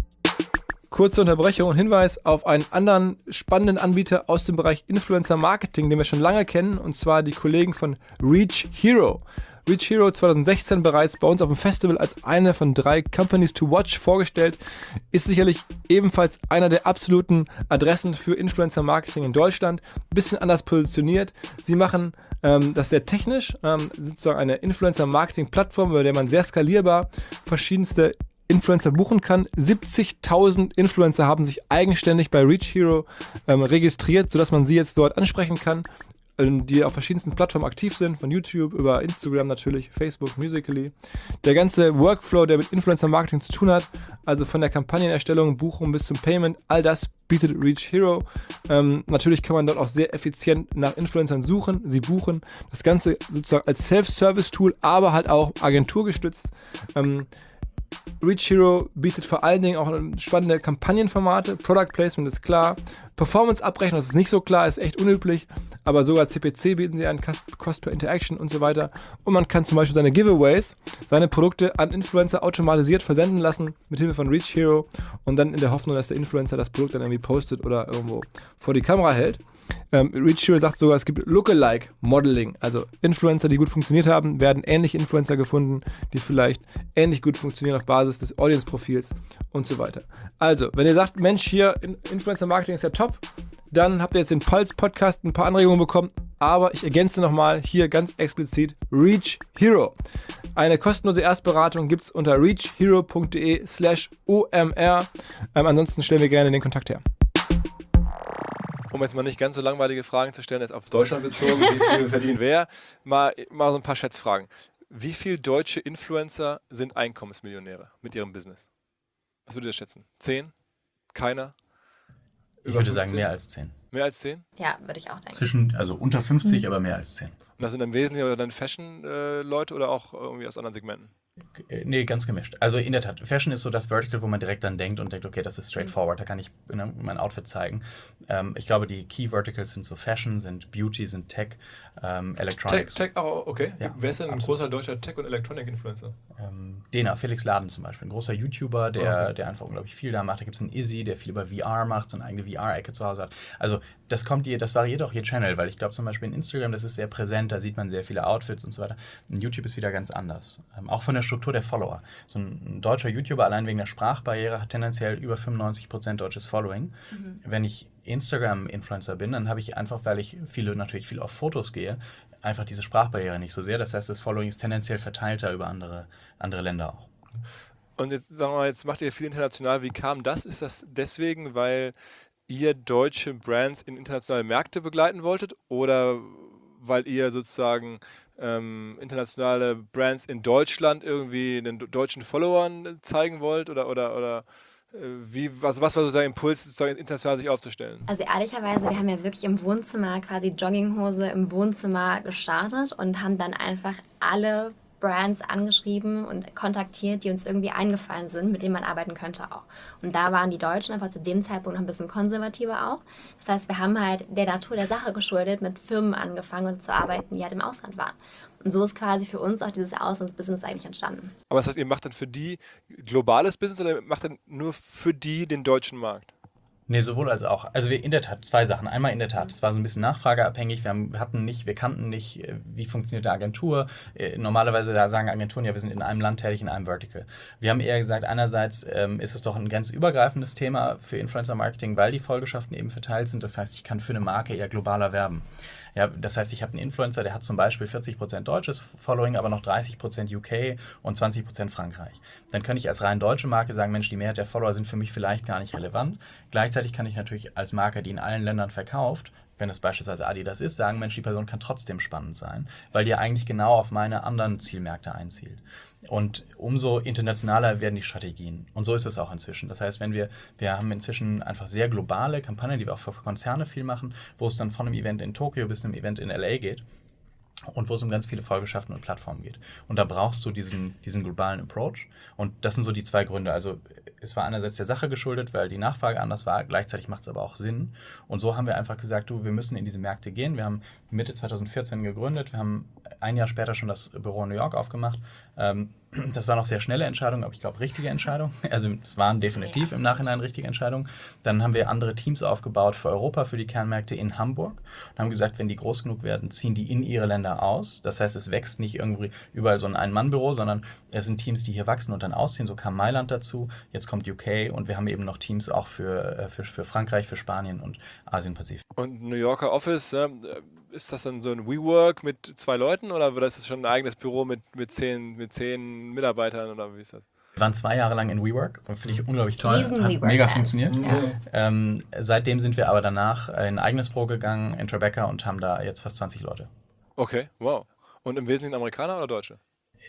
Kurze Unterbrechung und Hinweis auf einen anderen spannenden Anbieter aus dem Bereich Influencer Marketing, den wir schon lange kennen, und zwar die Kollegen von Reach Hero. Reach Hero zwanzig sechzehn bereits bei uns auf dem Festival als eine von drei Companies to Watch vorgestellt, ist sicherlich ebenfalls einer der absoluten Adressen für Influencer Marketing in Deutschland. Ein bisschen anders positioniert. Sie machen ähm, das sehr technisch, ähm, sozusagen eine Influencer Marketing Plattform, bei der man sehr skalierbar verschiedenste Influencer buchen kann. siebzigtausend Influencer haben sich eigenständig bei Reach Hero ähm, registriert, sodass man sie jetzt dort ansprechen kann, ähm, die auf verschiedensten Plattformen aktiv sind, von YouTube über Instagram natürlich, Facebook, Musical.ly. Der ganze Workflow, der mit Influencer Marketing zu tun hat, also von der Kampagnenerstellung, Buchung bis zum Payment, all das bietet Reach Hero. Ähm, natürlich kann man dort auch sehr effizient nach Influencern suchen, sie buchen. Das Ganze sozusagen als Self-Service-Tool, aber halt auch agenturgestützt. Ähm, Reach Hero bietet vor allen Dingen auch spannende Kampagnenformate. Product Placement ist klar. Performance-Abrechnung, das ist nicht so klar, ist echt unüblich. Aber sogar C P C bieten sie an, Cost per Interaction und so weiter. Und man kann zum Beispiel seine Giveaways, seine Produkte an Influencer automatisiert versenden lassen, mit Hilfe von Reach Hero. Und dann in der Hoffnung, dass der Influencer das Produkt dann irgendwie postet oder irgendwo vor die Kamera hält. Ähm, Reach Hero sagt sogar, es gibt Lookalike Modeling. Also Influencer, die gut funktioniert haben, werden ähnliche Influencer gefunden, die vielleicht ähnlich gut funktionieren auf Basis des Audience-Profils und so weiter. Also, wenn ihr sagt, Mensch, hier Influencer-Marketing ist ja top, dann habt ihr jetzt den Pulse-Podcast ein paar Anregungen bekommen, aber ich ergänze nochmal hier ganz explizit Reach Hero. Eine kostenlose Erstberatung gibt es unter reachhero.de slash omr. Ähm, ansonsten stellen wir gerne den Kontakt her. Um jetzt mal nicht ganz so langweilige Fragen zu stellen, jetzt auf Deutschland bezogen, wie viel verdienen wer, mal, mal so ein paar Schätzfragen. Wie viele deutsche Influencer sind Einkommensmillionäre mit ihrem Business? Was würdet ihr schätzen? Zehn? Keiner? Ich würde sagen mehr als zehn. Mehr als zehn? Ja, würde ich auch denken. Zwischen, also unter fünfzig, mhm. aber mehr als zehn. Und das sind im Wesentlichen dann Fashion-Leute oder auch irgendwie aus anderen Segmenten? Nee, ganz gemischt. Also in der Tat, Fashion ist so das Vertical, wo man direkt dann denkt und denkt, okay, das ist straightforward, da kann ich ne, mein Outfit zeigen. Ähm, ich glaube, die Key Verticals sind so Fashion, sind Beauty, sind Tech, ähm, Electronics. Tech, Tech auch, okay. Ja, wer ist denn ein absolut. großer deutscher Tech- und Electronic-Influencer? Ähm, Dena, Felix Laden zum Beispiel, ein großer YouTuber, der, okay. der einfach unglaublich viel da macht. Da gibt es einen Izzy, der viel über V R macht, so eine eigene V R-Ecke zu Hause hat. Also das kommt je, das variiert auch je Channel, weil ich glaube zum Beispiel in Instagram, das ist sehr präsent, da sieht man sehr viele Outfits und so weiter. In YouTube ist wieder ganz anders. Ähm, auch von der Struktur der Follower. So ein, ein deutscher YouTuber allein wegen der Sprachbarriere hat tendenziell über fünfundneunzig Prozent deutsches Following. Mhm. Wenn ich Instagram-Influencer bin, dann habe ich einfach, weil ich viele natürlich viel auf Fotos gehe, einfach diese Sprachbarriere nicht so sehr. Das heißt, das Following ist tendenziell verteilter über andere, andere Länder auch. Und jetzt sagen wir mal, jetzt macht ihr viel international. Wie kam das? Ist das deswegen, weil ihr deutsche Brands in internationale Märkte begleiten wolltet oder weil ihr sozusagen ähm, internationale Brands in Deutschland irgendwie den deutschen Followern zeigen wollt oder, oder, oder äh, wie, was, was war so der Impuls, sozusagen international sich aufzustellen? Also ehrlicherweise, wir haben ja wirklich im Wohnzimmer quasi Jogginghose im Wohnzimmer gestartet und haben dann einfach alle Brands angeschrieben und kontaktiert, die uns irgendwie eingefallen sind, mit denen man arbeiten könnte auch. Und da waren die Deutschen einfach zu dem Zeitpunkt noch ein bisschen konservativer auch. Das heißt, wir haben halt der Natur der Sache geschuldet mit Firmen angefangen zu arbeiten, die halt im Ausland waren. Und so ist quasi für uns auch dieses Auslandsbusiness eigentlich entstanden. Aber das heißt, ihr macht dann für die globales Business oder macht dann nur für die den deutschen Markt? Nee, sowohl als auch. Also wir in der Tat, zwei Sachen. Einmal in der Tat, es war so ein bisschen nachfrageabhängig. Wir haben, hatten nicht, wir kannten nicht, wie funktioniert eine Agentur. Normalerweise da sagen Agenturen, ja, wir sind in einem Land tätig, in einem Vertical. Wir haben eher gesagt, einerseits ähm, ist es doch ein ganz übergreifendes Thema für Influencer-Marketing, weil die Folgeschaften eben verteilt sind. Das heißt, ich kann für eine Marke eher globaler werben. Ja, das heißt, ich habe einen Influencer, der hat zum Beispiel vierzig Prozent deutsches Following, aber noch dreißig Prozent U K und zwanzig Prozent Frankreich. Dann kann ich als rein deutsche Marke sagen, Mensch, die Mehrheit der Follower sind für mich vielleicht gar nicht relevant. Gleichzeitig kann ich natürlich als Marke, die in allen Ländern verkauft, wenn es beispielsweise Adidas ist, sagen, Mensch, die Person kann trotzdem spannend sein, weil die ja eigentlich genau auf meine anderen Zielmärkte einzielt. Und umso internationaler werden die Strategien. Und so ist es auch inzwischen. Das heißt, wenn wir, wir haben inzwischen einfach sehr globale Kampagnen, die wir auch für Konzerne viel machen, wo es dann von einem Event in Tokio bis einem Event in L A geht. Und wo es um ganz viele Folgeschaften und Plattformen geht. Und da brauchst du diesen, diesen globalen Approach. Und das sind so die zwei Gründe. Also es war einerseits der Sache geschuldet, weil die Nachfrage anders war. Gleichzeitig macht es aber auch Sinn. Und so haben wir einfach gesagt, du, wir müssen in diese Märkte gehen. Wir haben Mitte zwanzig vierzehn gegründet. Wir haben ein Jahr später schon das Büro in New York aufgemacht. Ähm, das war noch sehr schnelle Entscheidung, aber ich glaube, richtige Entscheidung. Also es waren definitiv im Nachhinein richtige Entscheidungen. Dann haben wir andere Teams aufgebaut für Europa, für die Kernmärkte in Hamburg. Und haben gesagt, wenn die groß genug werden, ziehen die in ihre Länder aus. Das heißt, es wächst nicht irgendwie überall so ein Ein-Mann-Büro, sondern es sind Teams, die hier wachsen und dann ausziehen. So kam Mailand dazu, jetzt kommt U K und wir haben eben noch Teams auch für, für, für Frankreich, für Spanien und Asien-Pazifik. Und New Yorker Office, äh, ist das dann so ein WeWork mit zwei Leuten oder ist das schon ein eigenes Büro mit, mit, zehn, mit zehn Mitarbeitern oder wie ist das? Wir waren zwei Jahre lang in WeWork und finde ich unglaublich toll. Riesen Hat WeWork mega Fans. funktioniert. Ja. Ähm, seitdem sind wir aber danach in ein eigenes Büro gegangen, in Tribeca und haben da jetzt fast zwanzig Leute. Okay, wow. Und im Wesentlichen Amerikaner oder Deutsche?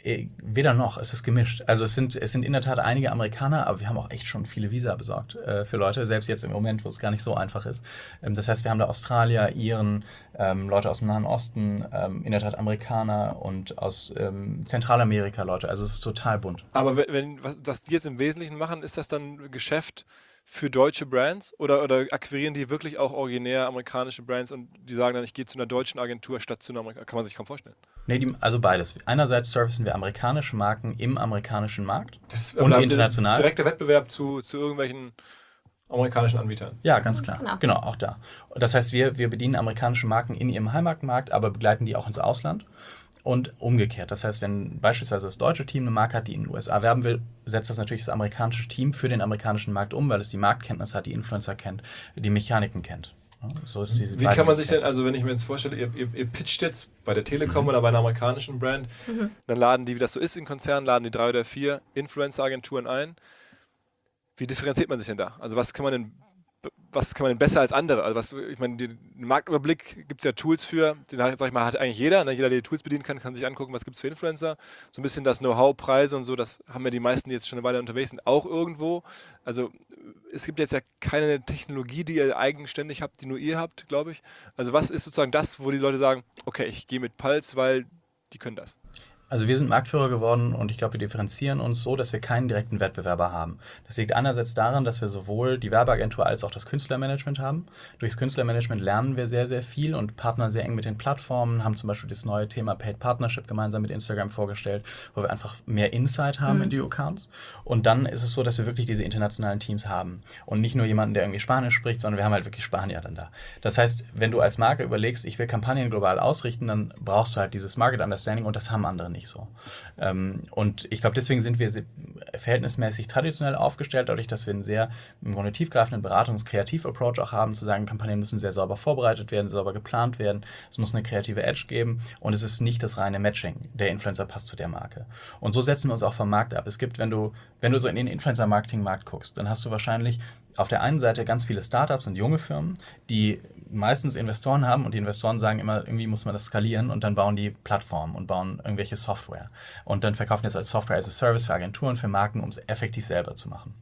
Weder noch, es ist gemischt. Also es sind, es sind in der Tat einige Amerikaner, aber wir haben auch echt schon viele Visa besorgt äh, für Leute, selbst jetzt im Moment, wo es gar nicht so einfach ist. Ähm, das heißt, wir haben da Australier, Iren, ähm, Leute aus dem Nahen Osten, ähm, in der Tat Amerikaner und aus ähm, Zentralamerika Leute. Also es ist total bunt. Aber wenn, wenn was, was die jetzt im Wesentlichen machen, ist das dann Geschäft für deutsche Brands oder, oder akquirieren die wirklich auch originär amerikanische Brands und die sagen dann, ich gehe zu einer deutschen Agentur statt zu einer amerikanischen? Kann man sich kaum vorstellen. Nee, die, also beides. Einerseits servicen wir amerikanische Marken im amerikanischen Markt Das ist und international. Direkter Wettbewerb zu, zu irgendwelchen amerikanischen Anbietern. Ja, ganz klar. Genau. Genau, auch da. Das heißt, wir, wir bedienen amerikanische Marken in ihrem Heimatmarkt, aber begleiten die auch ins Ausland. Und umgekehrt. Das heißt, wenn beispielsweise das deutsche Team eine Marke hat, die in den U S A werben will, setzt das natürlich das amerikanische Team für den amerikanischen Markt um, weil es die Marktkenntnis hat, die Influencer kennt, die Mechaniken kennt. So ist diese Wie kann man sich denn, also wenn ich mir jetzt vorstelle, ihr, ihr, ihr pitcht jetzt bei der Telekom mhm. oder bei einer amerikanischen Brand, mhm. dann laden die, wie das so ist in Konzernen, laden die drei oder vier Influencer-Agenturen ein. Wie differenziert man sich denn da? Also was kann man denn was kann man denn besser als andere? Also was, ich meine, den Marktüberblick gibt es ja Tools für, den sag ich mal, hat eigentlich jeder. Ne? Jeder, der die Tools bedienen kann, kann sich angucken, was gibt es für Influencer. So ein bisschen das Know-how, Preise und so, das haben ja die meisten, die jetzt schon eine Weile unterwegs sind, auch irgendwo. Also es gibt jetzt ja keine Technologie, die ihr eigenständig habt, die nur ihr habt, glaube ich. Also was ist sozusagen das, wo die Leute sagen, okay, ich gehe mit Pulse, weil die können das? Also wir sind Marktführer geworden und ich glaube, wir differenzieren uns so, dass wir keinen direkten Wettbewerber haben. Das liegt einerseits daran, dass wir sowohl die Werbeagentur als auch das Künstlermanagement haben. Durchs Künstlermanagement lernen wir sehr, sehr viel und partnern sehr eng mit den Plattformen, haben zum Beispiel das neue Thema Paid Partnership gemeinsam mit Instagram vorgestellt, wo wir einfach mehr Insight haben mhm. in die Accounts. Und dann ist es so, dass wir wirklich diese internationalen Teams haben und nicht nur jemanden, der irgendwie Spanisch spricht, sondern wir haben halt wirklich Spanier dann da. Das heißt, wenn du als Marke überlegst, ich will Kampagnen global ausrichten, dann brauchst du halt dieses Market Understanding und das haben andere nicht so. Ähm, und ich glaube, deswegen sind wir verhältnismäßig traditionell aufgestellt, dadurch, dass wir einen sehr im Grunde tiefgreifenden Beratungs-Kreativ-Approach auch haben, zu sagen, Kampagnen müssen sehr sauber vorbereitet werden, sauber geplant werden, es muss eine kreative Edge geben und es ist nicht das reine Matching, der Influencer passt zu der Marke. Und so setzen wir uns auch vom Markt ab. Es gibt, wenn du, wenn du so in den Influencer-Marketing-Markt guckst, dann hast du wahrscheinlich auf der einen Seite ganz viele Startups und junge Firmen, die meistens Investoren haben und die Investoren sagen immer, irgendwie muss man das skalieren und dann bauen die Plattformen und bauen irgendwelche Software und dann verkaufen das als Software as a Service für Agenturen, für Marken, um es effektiv selber zu machen.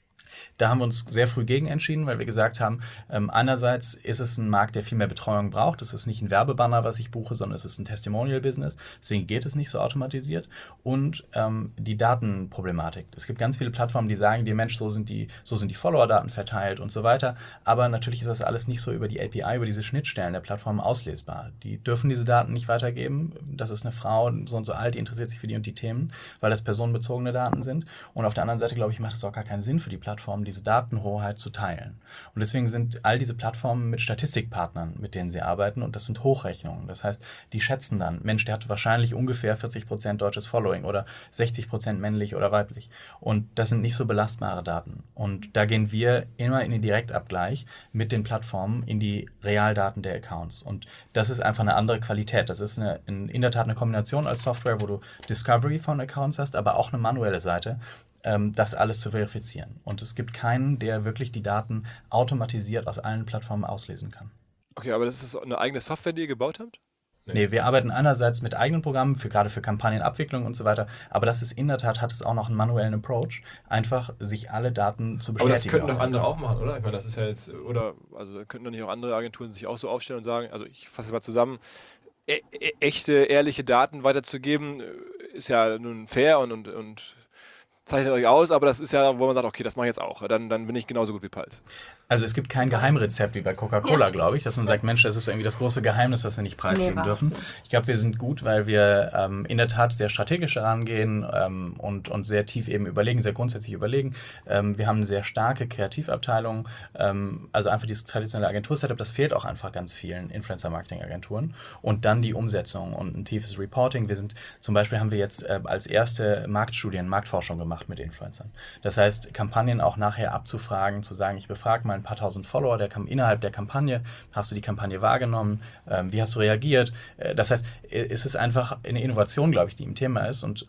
Da haben wir uns sehr früh gegen entschieden, weil wir gesagt haben, ähm, einerseits ist es ein Markt, der viel mehr Betreuung braucht. Es ist nicht ein Werbebanner, was ich buche, sondern es ist ein Testimonial-Business. Deswegen geht es nicht so automatisiert. Und ähm, die Datenproblematik. Es gibt ganz viele Plattformen, die sagen dir, Mensch, so sind die, so sind die Follower-Daten verteilt und so weiter. Aber natürlich ist das alles nicht so über die A P I, über diese Schnittstellen der Plattform auslesbar. Die dürfen diese Daten nicht weitergeben. Das ist eine Frau, so und so alt, die interessiert sich für die und die Themen, weil das personenbezogene Daten sind. Und auf der anderen Seite, glaube ich, macht es auch gar keinen Sinn für die Plattform, diese Datenhoheit zu teilen. Und deswegen sind all diese Plattformen mit Statistikpartnern, mit denen sie arbeiten, und das sind Hochrechnungen. Das heißt, die schätzen dann, Mensch, der hat wahrscheinlich ungefähr vierzig Prozent deutsches Following oder sechzig Prozent männlich oder weiblich. Und das sind nicht so belastbare Daten. Und da gehen wir immer in den Direktabgleich mit den Plattformen in die Realdaten der Accounts. Und das ist einfach eine andere Qualität. Das ist eine, in, in der Tat eine Kombination als Software, wo du Discovery von Accounts hast, aber auch eine manuelle Seite, das alles zu verifizieren. Und es gibt keinen, der wirklich die Daten automatisiert aus allen Plattformen auslesen kann. Okay, aber das ist eine eigene Software, die ihr gebaut habt? Nee, nee wir arbeiten einerseits mit eigenen Programmen, für, gerade für Kampagnenabwicklung und so weiter, aber das ist in der Tat, hat es auch noch einen manuellen Approach, einfach sich alle Daten zu bestätigen. Aber das könnten doch andere auch machen, oder? Ich meine, das ist ja jetzt, oder, also könnten doch nicht auch andere Agenturen sich auch so aufstellen und sagen, also ich fasse es mal zusammen, e- e- echte, ehrliche Daten weiterzugeben, ist ja nun fair und, und, und zeichnet euch aus, aber das ist ja, wo man sagt, okay, das mache ich jetzt auch. Dann, dann bin ich genauso gut wie Pulse. Also es gibt kein Geheimrezept wie bei Coca-Cola, ja. glaube ich, dass man sagt, Mensch, das ist irgendwie das große Geheimnis, was wir nicht preisgeben nee, dürfen. Ich glaube, wir sind gut, weil wir ähm, in der Tat sehr strategisch herangehen ähm, und, und sehr tief eben überlegen, sehr grundsätzlich überlegen. Ähm, wir haben eine sehr starke Kreativabteilung, ähm, also einfach dieses traditionelle Agentur-Setup, das fehlt auch einfach ganz vielen Influencer-Marketing-Agenturen. Und dann die Umsetzung und ein tiefes Reporting. Wir sind, zum Beispiel haben wir jetzt äh, als erste Marktstudien, Marktforschung gemacht mit Influencern. Das heißt, Kampagnen auch nachher abzufragen, zu sagen, ich befrage mal ein paar tausend Follower der, innerhalb der Kampagne, hast du die Kampagne wahrgenommen, ähm, wie hast du reagiert? Äh, das heißt, es ist einfach eine Innovation, glaube ich, die im Thema ist, und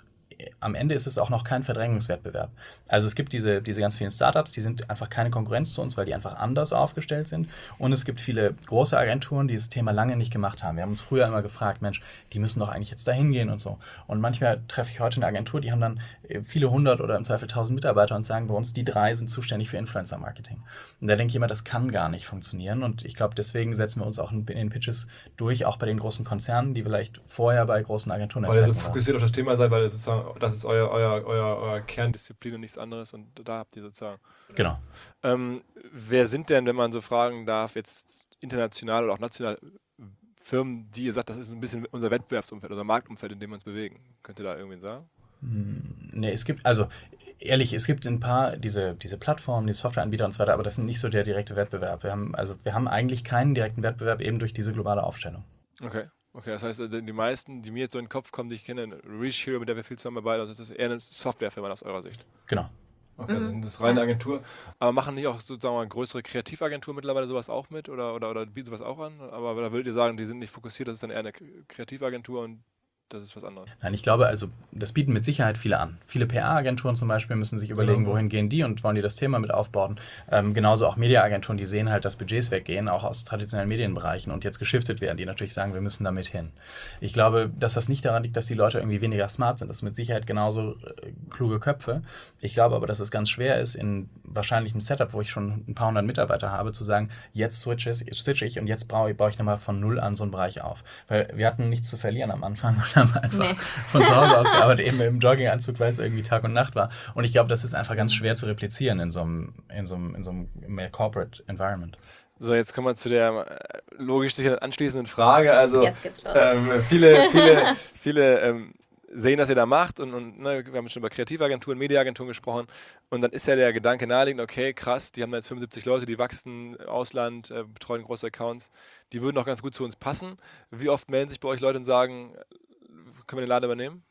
am Ende ist es auch noch kein Verdrängungswettbewerb. Also es gibt diese, diese ganz vielen Startups, die sind einfach keine Konkurrenz zu uns, weil die einfach anders aufgestellt sind. Und es gibt viele große Agenturen, die das Thema lange nicht gemacht haben. Wir haben uns früher immer gefragt, Mensch, die müssen doch eigentlich jetzt dahin gehen und so. Und manchmal treffe ich heute eine Agentur, die haben dann viele hundert oder im Zweifel tausend Mitarbeiter und sagen bei uns, die drei sind zuständig für Influencer-Marketing. Und da denke ich immer, das kann gar nicht funktionieren. Und ich glaube, deswegen setzen wir uns auch in den Pitches durch, auch bei den großen Konzernen, die vielleicht vorher bei großen Agenturen Weil ihr so fokussiert auf das Thema seid, weil ihr sozusagen, das ist euer, euer, euer, euer Kerndisziplin und nichts anderes und da habt ihr sozusagen. Genau. Ähm, wer sind denn, wenn man so fragen darf, jetzt international oder auch national Firmen, die ihr sagt, das ist ein bisschen unser Wettbewerbsumfeld, unser Marktumfeld, in dem wir uns bewegen? Könnt ihr da irgendwie sagen? Nee, es gibt, also ehrlich, es gibt ein paar, diese, diese Plattformen, die Softwareanbieter und so weiter, aber das sind nicht so der direkte Wettbewerb. Wir haben, also wir haben eigentlich keinen direkten Wettbewerb eben durch diese globale Aufstellung. Okay. Okay, das heißt, die meisten, die mir jetzt so in den Kopf kommen, die ich kenne, Reach Hero, mit der wir viel zusammenarbeiten, also das ist eher eine Softwarefirma aus eurer Sicht. Genau. Okay, also das ist reine Agentur. Aber machen nicht auch sozusagen mal größere Kreativagenturen mittlerweile sowas auch mit oder, oder, oder bieten sowas auch an? Aber da würdet ihr sagen, die sind nicht fokussiert, das ist dann eher eine Kreativagentur und das ist was anderes. Nein, ich glaube, also das bieten mit Sicherheit viele an. Viele P R-Agenturen zum Beispiel müssen sich überlegen, Genau. wohin gehen die und wollen die das Thema mit aufbauen. Ähm, genauso auch Media-Agenturen, die sehen halt, dass Budgets weggehen, auch aus traditionellen Medienbereichen und jetzt geschiftet werden, die natürlich sagen, wir müssen damit hin. Ich glaube, dass das nicht daran liegt, dass die Leute irgendwie weniger smart sind. Das sind mit Sicherheit genauso äh, kluge Köpfe. Ich glaube aber, dass es ganz schwer ist, in wahrscheinlich einem Setup, wo ich schon ein paar hundert Mitarbeiter habe, zu sagen, jetzt switche switch ich und jetzt baue, baue ich nochmal von null an so einen Bereich auf. Weil wir hatten nichts zu verlieren am Anfang und haben einfach nee. von zu Hause aus gearbeitet, eben im Jogginganzug, weil es irgendwie Tag und Nacht war. Und ich glaube, das ist einfach ganz schwer zu replizieren in so einem, in so einem, in so einem mehr Corporate Environment. So, jetzt kommen wir zu der äh, logisch sicher anschließenden Frage. Also jetzt geht's los. Ähm, viele, viele, viele ähm, sehen, was ihr da macht und, und ne, wir haben schon über Kreativagenturen, Mediaagenturen gesprochen und dann ist ja der Gedanke naheliegend, okay, krass, die haben da jetzt fünfundsiebzig Leute, die wachsen, Ausland, äh, betreuen große Accounts, die würden auch ganz gut zu uns passen. Wie oft melden sich bei euch Leute und sagen, können wir den Laden übernehmen?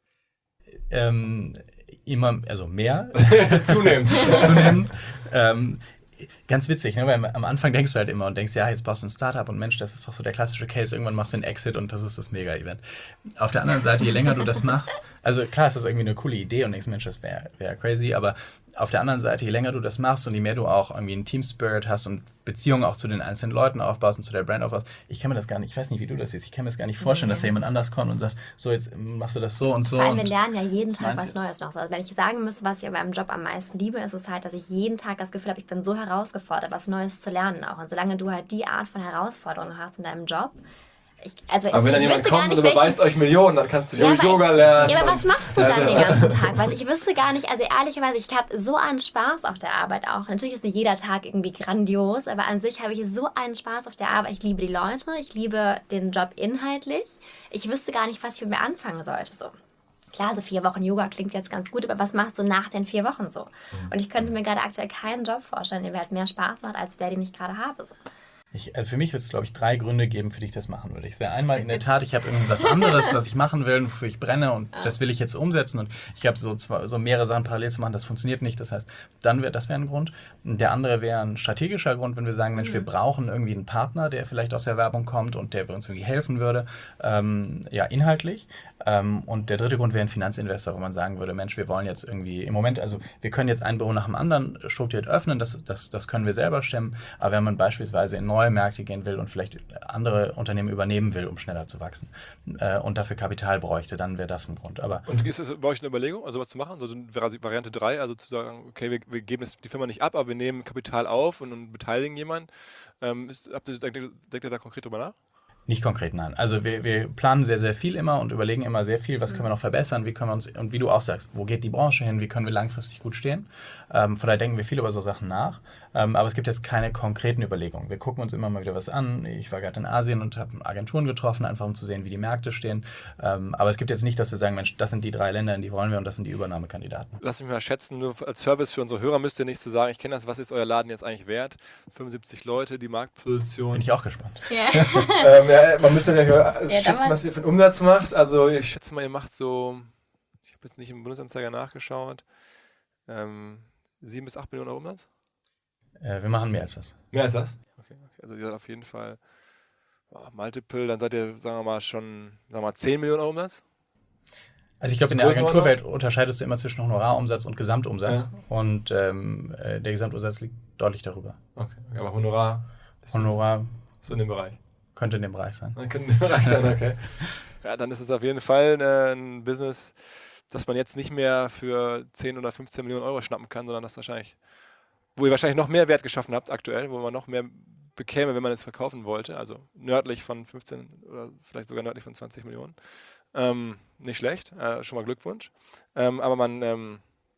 Ähm, immer, also mehr. Zunehmend. Zunehmend. Ähm, Ganz witzig, ne? Weil am Anfang denkst du halt immer und denkst, ja, jetzt baust du ein Startup und Mensch, das ist doch so der klassische Case, irgendwann machst du einen Exit und das ist das Mega-Event. Auf der anderen Seite, je länger du das machst, also klar, ist das irgendwie eine coole Idee und denkst, Mensch, das wäre wär crazy, aber auf der anderen Seite, je länger du das machst und je mehr du auch irgendwie einen Team-Spirit hast und Beziehungen auch zu den einzelnen Leuten aufbaust und zu der Brand aufbaust, ich kann mir das gar nicht, ich weiß nicht, wie du das siehst, ich kann mir das gar nicht vorstellen, ja. dass da jemand anders kommt und sagt, so, jetzt machst du das so und so. Vor allem, und wir lernen ja jeden Tag was jetzt? Neues noch. Also wenn ich sagen müsste, was ich an meinem Job am meisten liebe, ist es halt, dass ich jeden Tag das Gefühl habe, ich bin so herausgefordert, was Neues zu lernen auch. Und solange du halt die Art von Herausforderung hast in deinem Job, ich, also aber ich, wenn dann ich jemand wüsste kommt gar und nicht, überweist euch Millionen, dann kannst du ja, Yoga ich, lernen. Ja, aber was machst du dann den ganzen Tag? Weil ich wüsste gar nicht, also ehrlicherweise, ich habe so einen Spaß auf der Arbeit auch. Natürlich ist nicht jeder Tag irgendwie grandios, aber an sich habe ich so einen Spaß auf der Arbeit. Ich liebe die Leute, ich liebe den Job inhaltlich. Ich wüsste gar nicht, was ich mit mir anfangen sollte. So. Klar, so vier Wochen Yoga klingt jetzt ganz gut, aber was machst du nach den vier Wochen so? Und ich könnte mir gerade aktuell keinen Job vorstellen, der mir halt mehr Spaß macht, als der, den ich gerade habe. So. Ich, also für mich wird es, glaube ich, drei Gründe geben, für die ich das machen würde. Es wäre einmal in der Tat, ich habe irgendwas anderes, was ich machen will, wofür ich brenne und ah. das will ich jetzt umsetzen und ich habe so, so mehrere Sachen parallel zu machen, das funktioniert nicht. Das heißt, dann wär, das wäre ein Grund. Der andere wäre ein strategischer Grund, wenn wir sagen, Mensch, mhm. wir brauchen irgendwie einen Partner, der vielleicht aus der Werbung kommt und der uns irgendwie helfen würde, ähm, ja, inhaltlich. Ähm, und der dritte Grund wäre ein Finanzinvestor, wo man sagen würde, Mensch, wir wollen jetzt irgendwie im Moment, also wir können jetzt ein Büro nach dem anderen strukturiert öffnen, das, das, das können wir selber stemmen, aber wenn man beispielsweise in neue Märkte gehen will und vielleicht andere Unternehmen übernehmen will, um schneller zu wachsen äh, und dafür Kapital bräuchte, dann wäre das ein Grund. Aber und ist es bei euch eine Überlegung, also was zu machen? Also Variante drei, also zu sagen, okay, wir, wir geben die Firma nicht ab, aber wir nehmen Kapital auf und, und beteiligen jemanden. Ähm, ist, habt ihr, denkt, denkt ihr da konkret drüber nach? Nicht konkret, nein. Also wir, wir planen sehr, sehr viel immer und überlegen immer sehr viel, was können wir noch verbessern, wie können wir uns, und wie du auch sagst, wo geht die Branche hin, wie können wir langfristig gut stehen. Ähm, von daher denken wir viel über so Sachen nach, ähm, aber es gibt jetzt keine konkreten Überlegungen. Wir gucken uns immer mal wieder was an. Ich war gerade in Asien und habe Agenturen getroffen, einfach um zu sehen, wie die Märkte stehen. Ähm, aber es gibt jetzt nicht, dass wir sagen, Mensch, das sind die drei Länder, in die wollen wir und das sind die Übernahmekandidaten. Lass mich mal schätzen, nur als Service für unsere Hörer müsst ihr nicht zu sagen, ich kenne das, was ist euer Laden jetzt eigentlich wert? fünfundsiebzig Leute, die Marktposition. Bin ich auch gespannt. Yeah. ähm, ja, man müsste ja Ja, schätzen, was ihr für einen Umsatz macht. Also ich schätze mal, ihr macht so, ich habe jetzt nicht im Bundesanzeiger nachgeschaut, ähm, sieben bis acht Millionen Euro Umsatz? Äh, wir machen mehr als das. Mehr als das? Okay, okay. Also ihr seid auf jeden Fall oh, Multiple, dann seid ihr, sagen wir mal, schon sagen wir mal, zehn Millionen Euro Umsatz? Also ich glaube, in der Agenturwelt unterscheidest du immer zwischen Honorarumsatz und Gesamtumsatz. Ja. Und ähm, der Gesamtumsatz liegt deutlich darüber. Okay, aber Honorar? Honorar so in dem Bereich? Könnte in dem Bereich sein. Könnte in dem Bereich sein, okay. Ja, dann ist es auf jeden Fall ein Business, das man jetzt nicht mehr für zehn oder fünfzehn Millionen Euro schnappen kann, sondern das wahrscheinlich, wo ihr wahrscheinlich noch mehr Wert geschaffen habt aktuell, wo man noch mehr bekäme, wenn man es verkaufen wollte. Also nördlich von fünfzehn oder vielleicht sogar nördlich von zwanzig Millionen. Ähm, nicht schlecht, äh, schon mal Glückwunsch. Ähm, aber man ähm,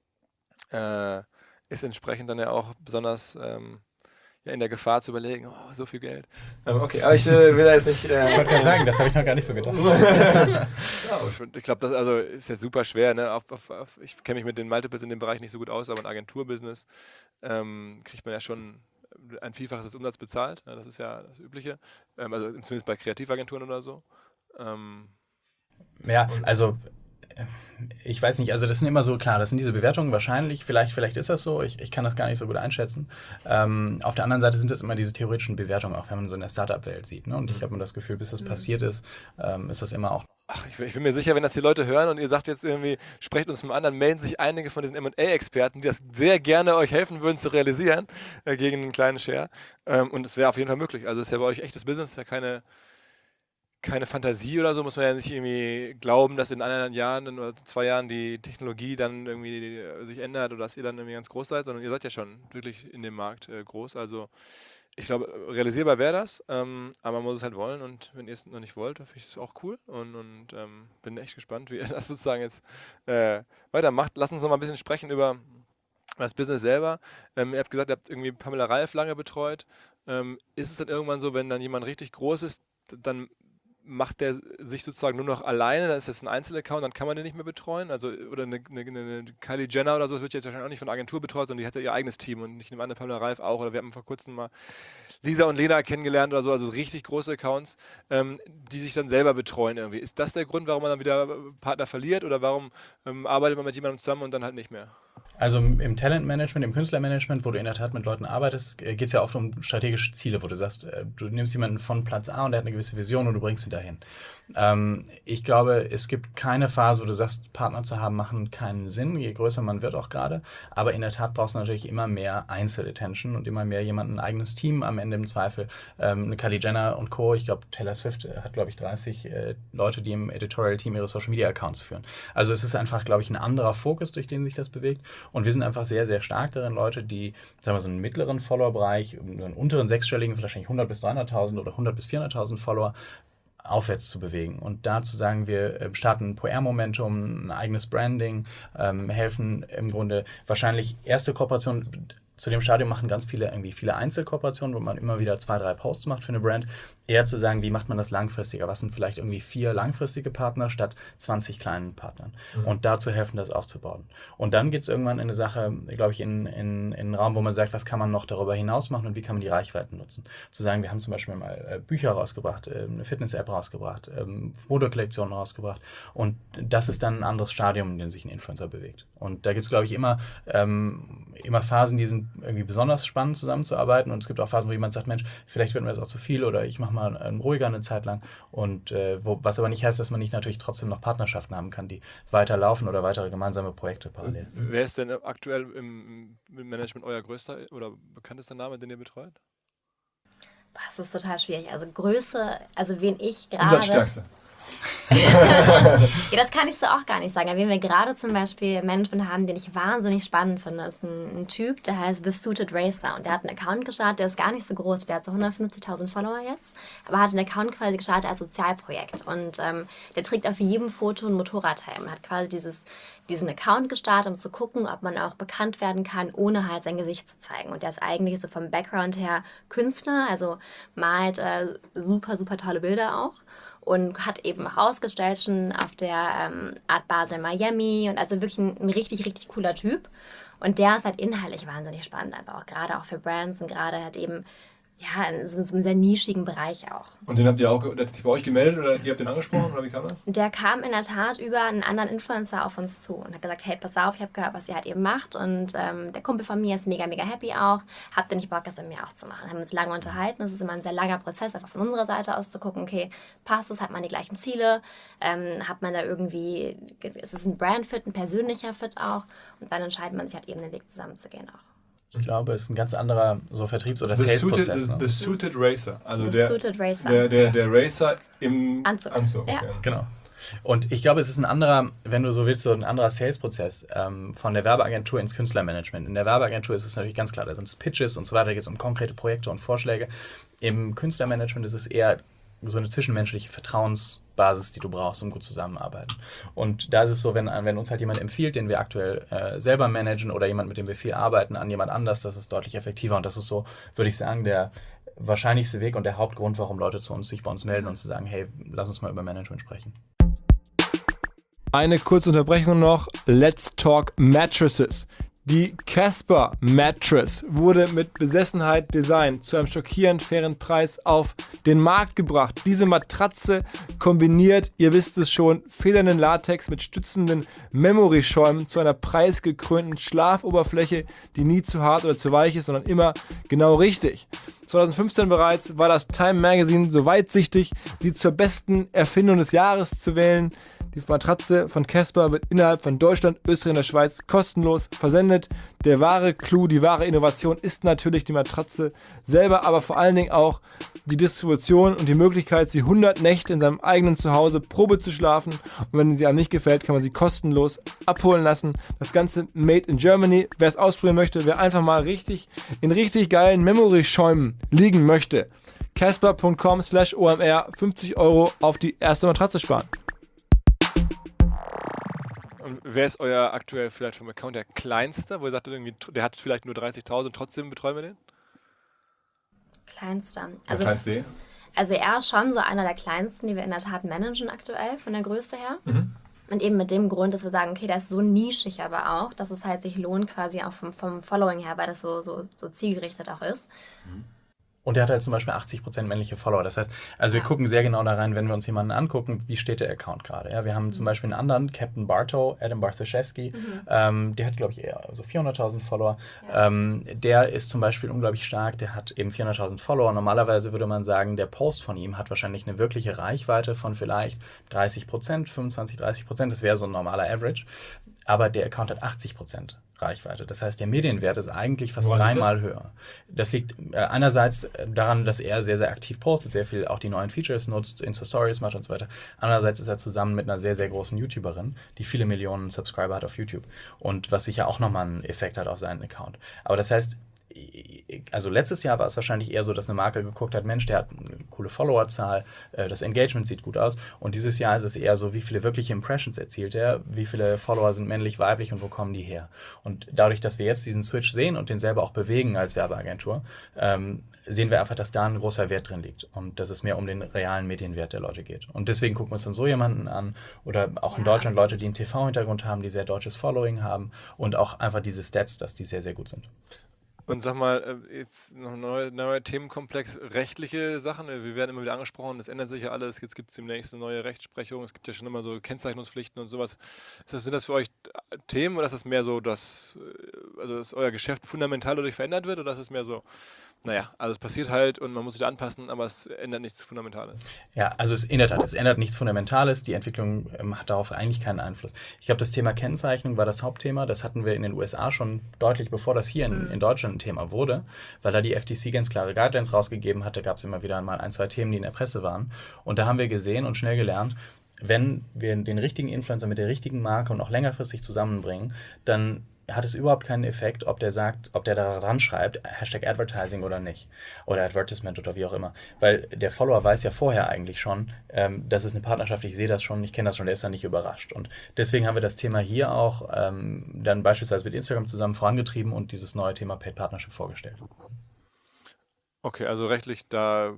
äh, ist entsprechend dann ja auch besonders ähm, ja, in der Gefahr zu überlegen, oh, so viel Geld. Ähm, okay, aber ich äh, will da jetzt nicht... Äh, ich wollte gerade sagen, das habe ich noch gar nicht so gedacht. ja, ich glaube, das also ist jetzt super schwer. Ne? Auf, auf, auf, ich kenne mich mit den Multiples in dem Bereich nicht so gut aus, aber ein Agenturbusiness ähm, kriegt man ja schon ein Vielfaches des Umsatzes bezahlt. Ja, das ist ja das Übliche. Ähm, also zumindest bei Kreativagenturen oder so. Ähm, Ja, also ich weiß nicht, also das sind immer so, klar, das sind diese Bewertungen wahrscheinlich, vielleicht, vielleicht ist das so, ich, ich kann das gar nicht so gut einschätzen. Ähm, auf der anderen Seite sind das immer diese theoretischen Bewertungen, auch wenn man so in der Startup-Welt sieht. Ne? Und ich habe mir das Gefühl, bis das mhm. passiert ist, ähm, ist das immer auch... Ach, ich, ich bin mir sicher, wenn das die Leute hören und ihr sagt jetzt irgendwie, sprecht uns mal an, dann melden sich einige von diesen M und A-Experten, die das sehr gerne euch helfen würden zu realisieren, äh, gegen einen kleinen Share. Ähm, und es wäre auf jeden Fall möglich. Also es ist ja bei euch echtes Business, es ist ja keine... keine Fantasie oder so, muss man ja nicht irgendwie glauben, dass in eineinhalb Jahren oder zwei Jahren die Technologie dann irgendwie sich ändert oder dass ihr dann irgendwie ganz groß seid, sondern ihr seid ja schon wirklich in dem Markt äh, groß. Also ich glaube, realisierbar wäre das, ähm, aber man muss es halt wollen und wenn ihr es noch nicht wollt, finde ich es auch cool und, und ähm, bin echt gespannt, wie ihr das sozusagen jetzt äh, weitermacht. Lass uns noch mal ein bisschen sprechen über das Business selber. Ähm, ihr habt gesagt, ihr habt irgendwie Pamela Reif lange betreut. Ähm, ist es dann irgendwann so, wenn dann jemand richtig groß ist, dann macht der sich sozusagen nur noch alleine, dann ist das ein Einzelaccount, dann kann man den nicht mehr betreuen, also oder eine, eine, eine Kylie Jenner oder so, das wird jetzt wahrscheinlich auch nicht von einer Agentur betreut, sondern die hat ja ihr eigenes Team und nicht eine andere Pamela Reif auch, oder wir haben vor kurzem mal Lisa und Lena kennengelernt oder so, also richtig große Accounts, ähm, die sich dann selber betreuen irgendwie. Ist das der Grund, warum man dann wieder Partner verliert oder warum ähm, arbeitet man mit jemandem zusammen und dann halt nicht mehr? Also im Talentmanagement, im Künstlermanagement, wo du in der Tat mit Leuten arbeitest, geht es ja oft um strategische Ziele, wo du sagst, du nimmst jemanden von Platz A und der hat eine gewisse Vision und du bringst ihn dahin. Ähm, ich glaube, es gibt keine Phase, wo du sagst, Partner zu haben, machen keinen Sinn, je größer man wird auch gerade. Aber in der Tat brauchst du natürlich immer mehr Einzel-Attention und immer mehr jemanden, ein eigenes Team, am Ende im Zweifel. Ähm, eine Kylie Jenner und Co., ich glaube, Taylor Swift hat, glaube ich, dreißig äh, Leute, die im Editorial-Team ihre Social-Media-Accounts führen. Also es ist einfach, glaube ich, ein anderer Fokus, durch den sich das bewegt. Und wir sind einfach sehr, sehr stark darin, Leute, die, sagen wir so einen mittleren Follower-Bereich, einen unteren sechsstelligen, wahrscheinlich hundert bis dreihunderttausend oder hundert bis vierhunderttausend Follower, aufwärts zu bewegen. Und da zu sagen, wir starten ein P R-Momentum, ein eigenes Branding, ähm, helfen im Grunde wahrscheinlich erste Kooperation. Zu dem Stadium machen ganz viele irgendwie viele Einzelkooperationen, wo man immer wieder zwei, drei Posts macht für eine Brand. Eher zu sagen, wie macht man das langfristiger? Was sind vielleicht irgendwie vier langfristige Partner statt zwanzig kleinen Partnern? Mhm. Und da zu helfen, das aufzubauen. Und dann geht es irgendwann in eine Sache, glaube ich, in, in, in einen Raum, wo man sagt, was kann man noch darüber hinaus machen und wie kann man die Reichweiten nutzen? Zu sagen, wir haben zum Beispiel mal Bücher rausgebracht, eine Fitness-App rausgebracht, Modekollektionen rausgebracht. Und das ist dann ein anderes Stadium, in dem sich ein Influencer bewegt. Und da gibt es, glaube ich, immer, ähm, immer Phasen, die sind irgendwie besonders spannend zusammenzuarbeiten und es gibt auch Phasen, wo jemand sagt, Mensch, vielleicht wird mir das auch zu viel oder ich mache mal ähm, ruhiger eine Zeit lang und äh, wo, was aber nicht heißt, dass man nicht natürlich trotzdem noch Partnerschaften haben kann, die weiterlaufen oder weitere gemeinsame Projekte parallel. Wer ist denn aktuell im, im Management euer größter oder bekanntester Name, den ihr betreut? Das ist total schwierig. Also Größe, also wen ich gerade... Umsatzstärkste. Ja, das kann ich so auch gar nicht sagen. Aber wen wir gerade zum Beispiel im Management haben, den ich wahnsinnig spannend finde, ist ein, ein Typ, der heißt The Suited Racer. Und der hat einen Account gestartet, der ist gar nicht so groß. Der hat so hundertfünfzigtausend Follower jetzt. Aber hat einen Account quasi gestartet als Sozialprojekt. Und ähm, der trägt auf jedem Foto ein Motorradhelm. Hat quasi dieses, diesen Account gestartet, um zu gucken, ob man auch bekannt werden kann, ohne halt sein Gesicht zu zeigen. Und der ist eigentlich so vom Background her Künstler. Also malt äh, super, super tolle Bilder auch. Und hat eben auch ausgestellt schon auf der ähm, Art Basel Miami und also wirklich ein, ein richtig, richtig cooler Typ. Und der ist halt inhaltlich wahnsinnig spannend, aber auch gerade auch für Brands und gerade halt eben ja, in so, so einem sehr nischigen Bereich auch. Und den habt ihr auch, der hat sich bei euch gemeldet oder ihr habt den angesprochen oder wie kam das? Der kam in der Tat über einen anderen Influencer auf uns zu und hat gesagt, hey, pass auf, ich habe gehört, was ihr halt eben macht und ähm, der Kumpel von mir ist mega, mega happy auch. Habt ihr nicht Bock, das in mir auch zu machen? Haben uns lange unterhalten. Das ist immer ein sehr langer Prozess, einfach von unserer Seite aus zu gucken, okay, passt es, hat man die gleichen Ziele, ähm, hat man da irgendwie, ist es ein Brandfit, ein persönlicher Fit auch und dann entscheidet man sich halt eben den Weg zusammenzugehen auch. Ich glaube, es ist ein ganz anderer so Vertriebs- oder The Sales-Prozess. suited, Ne? the, the Suited Racer. Also The der, Suited Racer. Der, der, der Racer im Anzug. Anzug. Ja. Okay. Genau. Und ich glaube, es ist ein anderer, wenn du so willst, so ein anderer Sales-Prozess ähm, von der Werbeagentur ins Künstlermanagement. In der Werbeagentur ist es natürlich ganz klar, da sind es Pitches und so weiter, da geht es um konkrete Projekte und Vorschläge. Im Künstlermanagement ist es eher so eine zwischenmenschliche Vertrauensbasis, die du brauchst, um gut zusammenzuarbeiten. Und da ist es so, wenn, wenn uns halt jemand empfiehlt, den wir aktuell äh, selber managen oder jemand, mit dem wir viel arbeiten, an jemand anders, das ist deutlich effektiver. Und das ist so, würde ich sagen, der wahrscheinlichste Weg und der Hauptgrund, warum Leute zu uns sich bei uns melden und zu sagen, hey, lass uns mal über Management sprechen. Eine kurze Unterbrechung noch. Let's talk Mattresses. Die Casper Mattress wurde mit Besessenheit designt, zu einem schockierend fairen Preis auf den Markt gebracht. Diese Matratze kombiniert, ihr wisst es schon, federnden Latex mit stützenden Memory-Schäumen zu einer preisgekrönten Schlafoberfläche, die nie zu hart oder zu weich ist, sondern immer genau richtig. zwanzig fünfzehn bereits war das Time Magazine so weitsichtig, sie zur besten Erfindung des Jahres zu wählen. Die Matratze von Casper wird innerhalb von Deutschland, Österreich und der Schweiz kostenlos versendet. Der wahre Clou, die wahre Innovation ist natürlich die Matratze selber, aber vor allen Dingen auch die Distribution und die Möglichkeit, sie hundert Nächte in seinem eigenen Zuhause Probe zu schlafen. Und wenn sie einem nicht gefällt, kann man sie kostenlos abholen lassen. Das Ganze made in Germany. Wer es ausprobieren möchte, wer einfach mal richtig in richtig geilen Memory-Schäumen liegen möchte, casper punkt com slash O M R fünfzig Euro auf die erste Matratze sparen. Und wer ist euer aktuell vielleicht vom Account der kleinste, wo ihr sagt, irgendwie, der hat vielleicht nur dreißigtausend, trotzdem betreuen wir den? Kleinster. Der Also, kleinste? also er ist schon so einer der kleinsten, die wir in der Tat managen aktuell, von der Größe her. Mhm. Und eben mit dem Grund, dass wir sagen, okay, der ist so nischig aber auch, dass es halt sich lohnt quasi auch vom, vom Following her, weil das so, so, so zielgerichtet auch ist. Mhm. Und der hat halt zum Beispiel achtzig Prozent männliche Follower. Das heißt, also ja. wir gucken sehr genau da rein, wenn wir uns jemanden angucken, wie steht der Account gerade. Ja, wir haben mhm. zum Beispiel einen anderen, Captain Bartow, Adam Bartoszewski, mhm. ähm, der hat, glaube ich, eher so vierhunderttausend Follower. Ja. Ähm, der ist zum Beispiel unglaublich stark, der hat eben vierhunderttausend Follower. Normalerweise würde man sagen, der Post von ihm hat wahrscheinlich eine wirkliche Reichweite von vielleicht dreißig Prozent, fünfundzwanzig, dreißig Prozent. Das wäre so ein normaler Average. Aber der Account hat achtzig Prozent Reichweite. Das heißt, der Medienwert ist eigentlich fast Woran dreimal das? höher. Das liegt äh, einerseits daran, dass er sehr, sehr aktiv postet, sehr viel auch die neuen Features nutzt, Insta-Stories macht und so weiter. Andererseits ist er zusammen mit einer sehr, sehr großen YouTuberin, die viele Millionen Subscriber hat auf YouTube. Und was sicher auch nochmal einen Effekt hat auf seinen Account. Aber das heißt, also letztes Jahr war es wahrscheinlich eher so, dass eine Marke geguckt hat, Mensch, der hat eine coole Followerzahl, das Engagement sieht gut aus. Und dieses Jahr ist es eher so, wie viele wirkliche Impressions erzielt er, wie viele Follower sind männlich, weiblich und wo kommen die her. Und dadurch, dass wir jetzt diesen Switch sehen und den selber auch bewegen als Werbeagentur, ähm, sehen wir einfach, dass da ein großer Wert drin liegt und dass es mehr um den realen Medienwert der Leute geht. Und deswegen gucken wir uns dann so jemanden an oder auch in ja, Deutschland absolut. Leute, die einen T V-Hintergrund haben, die sehr deutsches Following haben und auch einfach diese Stats, dass die sehr, sehr gut sind. Und sag mal, jetzt noch ein neuer, neuer Themenkomplex, rechtliche Sachen. Wir werden immer wieder angesprochen, es ändert sich ja alles. Jetzt gibt es demnächst eine neue Rechtsprechung. Es gibt ja schon immer so Kennzeichnungspflichten und sowas. Ist das, sind das für euch Themen oder ist das mehr so, dass, also dass euer Geschäft fundamental dadurch verändert wird oder ist es mehr so, naja, also es passiert halt und man muss sich da anpassen, aber es ändert nichts Fundamentales? Ja, also es in der Tat, es ändert nichts Fundamentales. Die Entwicklung ähm, hat darauf eigentlich keinen Einfluss. Ich glaube, das Thema Kennzeichnung war das Hauptthema. Das hatten wir in den U S A schon deutlich, bevor das hier in, in Deutschland ein Thema wurde, weil da die F T C ganz klare Guidelines rausgegeben hat. Da gab es immer wieder mal ein, zwei Themen, die in der Presse waren. Und da haben wir gesehen und schnell gelernt, wenn wir den richtigen Influencer mit der richtigen Marke und auch längerfristig zusammenbringen, dann hat es überhaupt keinen Effekt, ob der sagt, ob der da dran schreibt, Hashtag Advertising oder nicht. Oder Advertisement oder wie auch immer. Weil der Follower weiß ja vorher eigentlich schon, ähm, das ist eine Partnerschaft, ich sehe das schon, ich kenne das schon, der ist dann nicht überrascht. Und deswegen haben wir das Thema hier auch ähm, dann beispielsweise mit Instagram zusammen vorangetrieben und dieses neue Thema Paid Partnership vorgestellt. Okay, also rechtlich da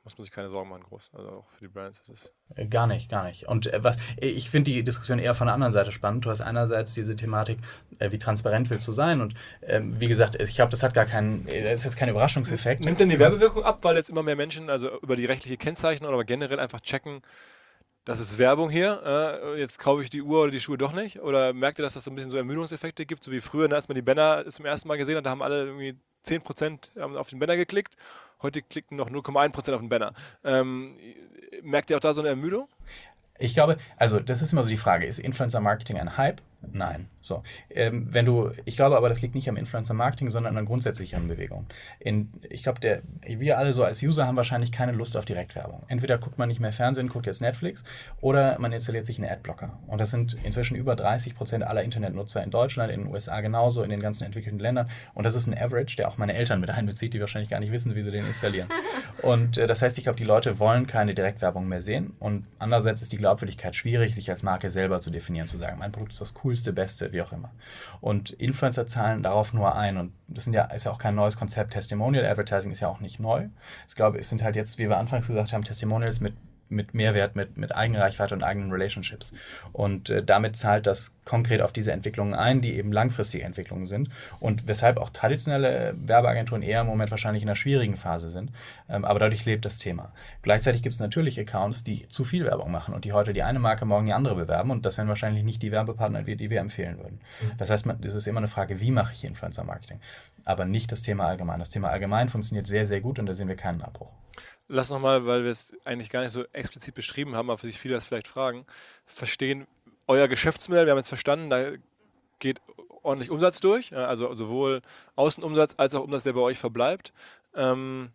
muss man sich keine Sorgen machen, groß. Also auch für die Brands. Das ist Äh, Gar nicht, gar nicht. Und äh, was ich finde die Diskussion eher von der anderen Seite spannend. Du hast einerseits diese Thematik, äh, wie transparent willst du sein? Und ähm, wie gesagt, ich glaube, das hat gar keinen, äh, das ist jetzt kein Überraschungseffekt. Nimmt denn die Werbewirkung ab, weil jetzt immer mehr Menschen also über die rechtliche Kennzeichnung oder generell einfach checken, das ist Werbung hier, äh, jetzt kaufe ich die Uhr oder die Schuhe doch nicht? Oder merkt ihr, dass das so ein bisschen so Ermüdungseffekte gibt, so wie früher, ne, als man die Banner zum ersten Mal gesehen hat, da haben alle irgendwie zehn Prozent auf den Banner geklickt, heute klicken noch null Komma eins Prozent auf den Banner. Ähm, merkt ihr auch da so eine Ermüdung? Ich glaube, also das ist immer so die Frage, ist Influencer-Marketing ein Hype? Nein. So, ähm, wenn du, ich glaube aber, das liegt nicht am Influencer-Marketing, sondern an grundsätzlichen Bewegungen. In, ich glaube, der, wir alle so als User haben wahrscheinlich keine Lust auf Direktwerbung. Entweder guckt man nicht mehr Fernsehen, guckt jetzt Netflix, oder man installiert sich einen Adblocker. Und das sind inzwischen über dreißig Prozent aller Internetnutzer in Deutschland, in den U S A genauso, in den ganzen entwickelten Ländern. Und das ist ein Average, der auch meine Eltern mit einbezieht, die wahrscheinlich gar nicht wissen, wie sie den installieren. Und äh, das heißt, ich glaube, die Leute wollen keine Direktwerbung mehr sehen. Und andererseits ist die Glaubwürdigkeit schwierig, sich als Marke selber zu definieren, zu sagen, mein Produkt ist das coolste, beste, wie auch immer. Und Influencer zahlen darauf nur ein. Und das sind ja, ist ja auch kein neues Konzept. Testimonial Advertising ist ja auch nicht neu. Ich glaube, es sind halt jetzt, wie wir anfangs gesagt haben, Testimonials mit mit Mehrwert, mit, mit Eigenreichweite und eigenen Relationships. Und äh, damit zahlt das konkret auf diese Entwicklungen ein, die eben langfristige Entwicklungen sind und weshalb auch traditionelle Werbeagenturen eher im Moment wahrscheinlich in einer schwierigen Phase sind. Ähm, aber dadurch lebt das Thema. Gleichzeitig gibt es natürlich Accounts, die zu viel Werbung machen und die heute die eine Marke, morgen die andere bewerben und das wären wahrscheinlich nicht die Werbepartner, die wir empfehlen würden. Mhm. Das heißt, es ist immer eine Frage, wie mache ich Influencer-Marketing? Aber nicht das Thema allgemein. Das Thema allgemein funktioniert sehr, sehr gut und da sehen wir keinen Abbruch. Lass nochmal, weil wir es eigentlich gar nicht so explizit beschrieben haben, aber für sich viele das vielleicht fragen, verstehen euer Geschäftsmodell, wir haben jetzt verstanden, da geht ordentlich Umsatz durch, also sowohl Außenumsatz als auch Umsatz, der bei euch verbleibt. Ähm,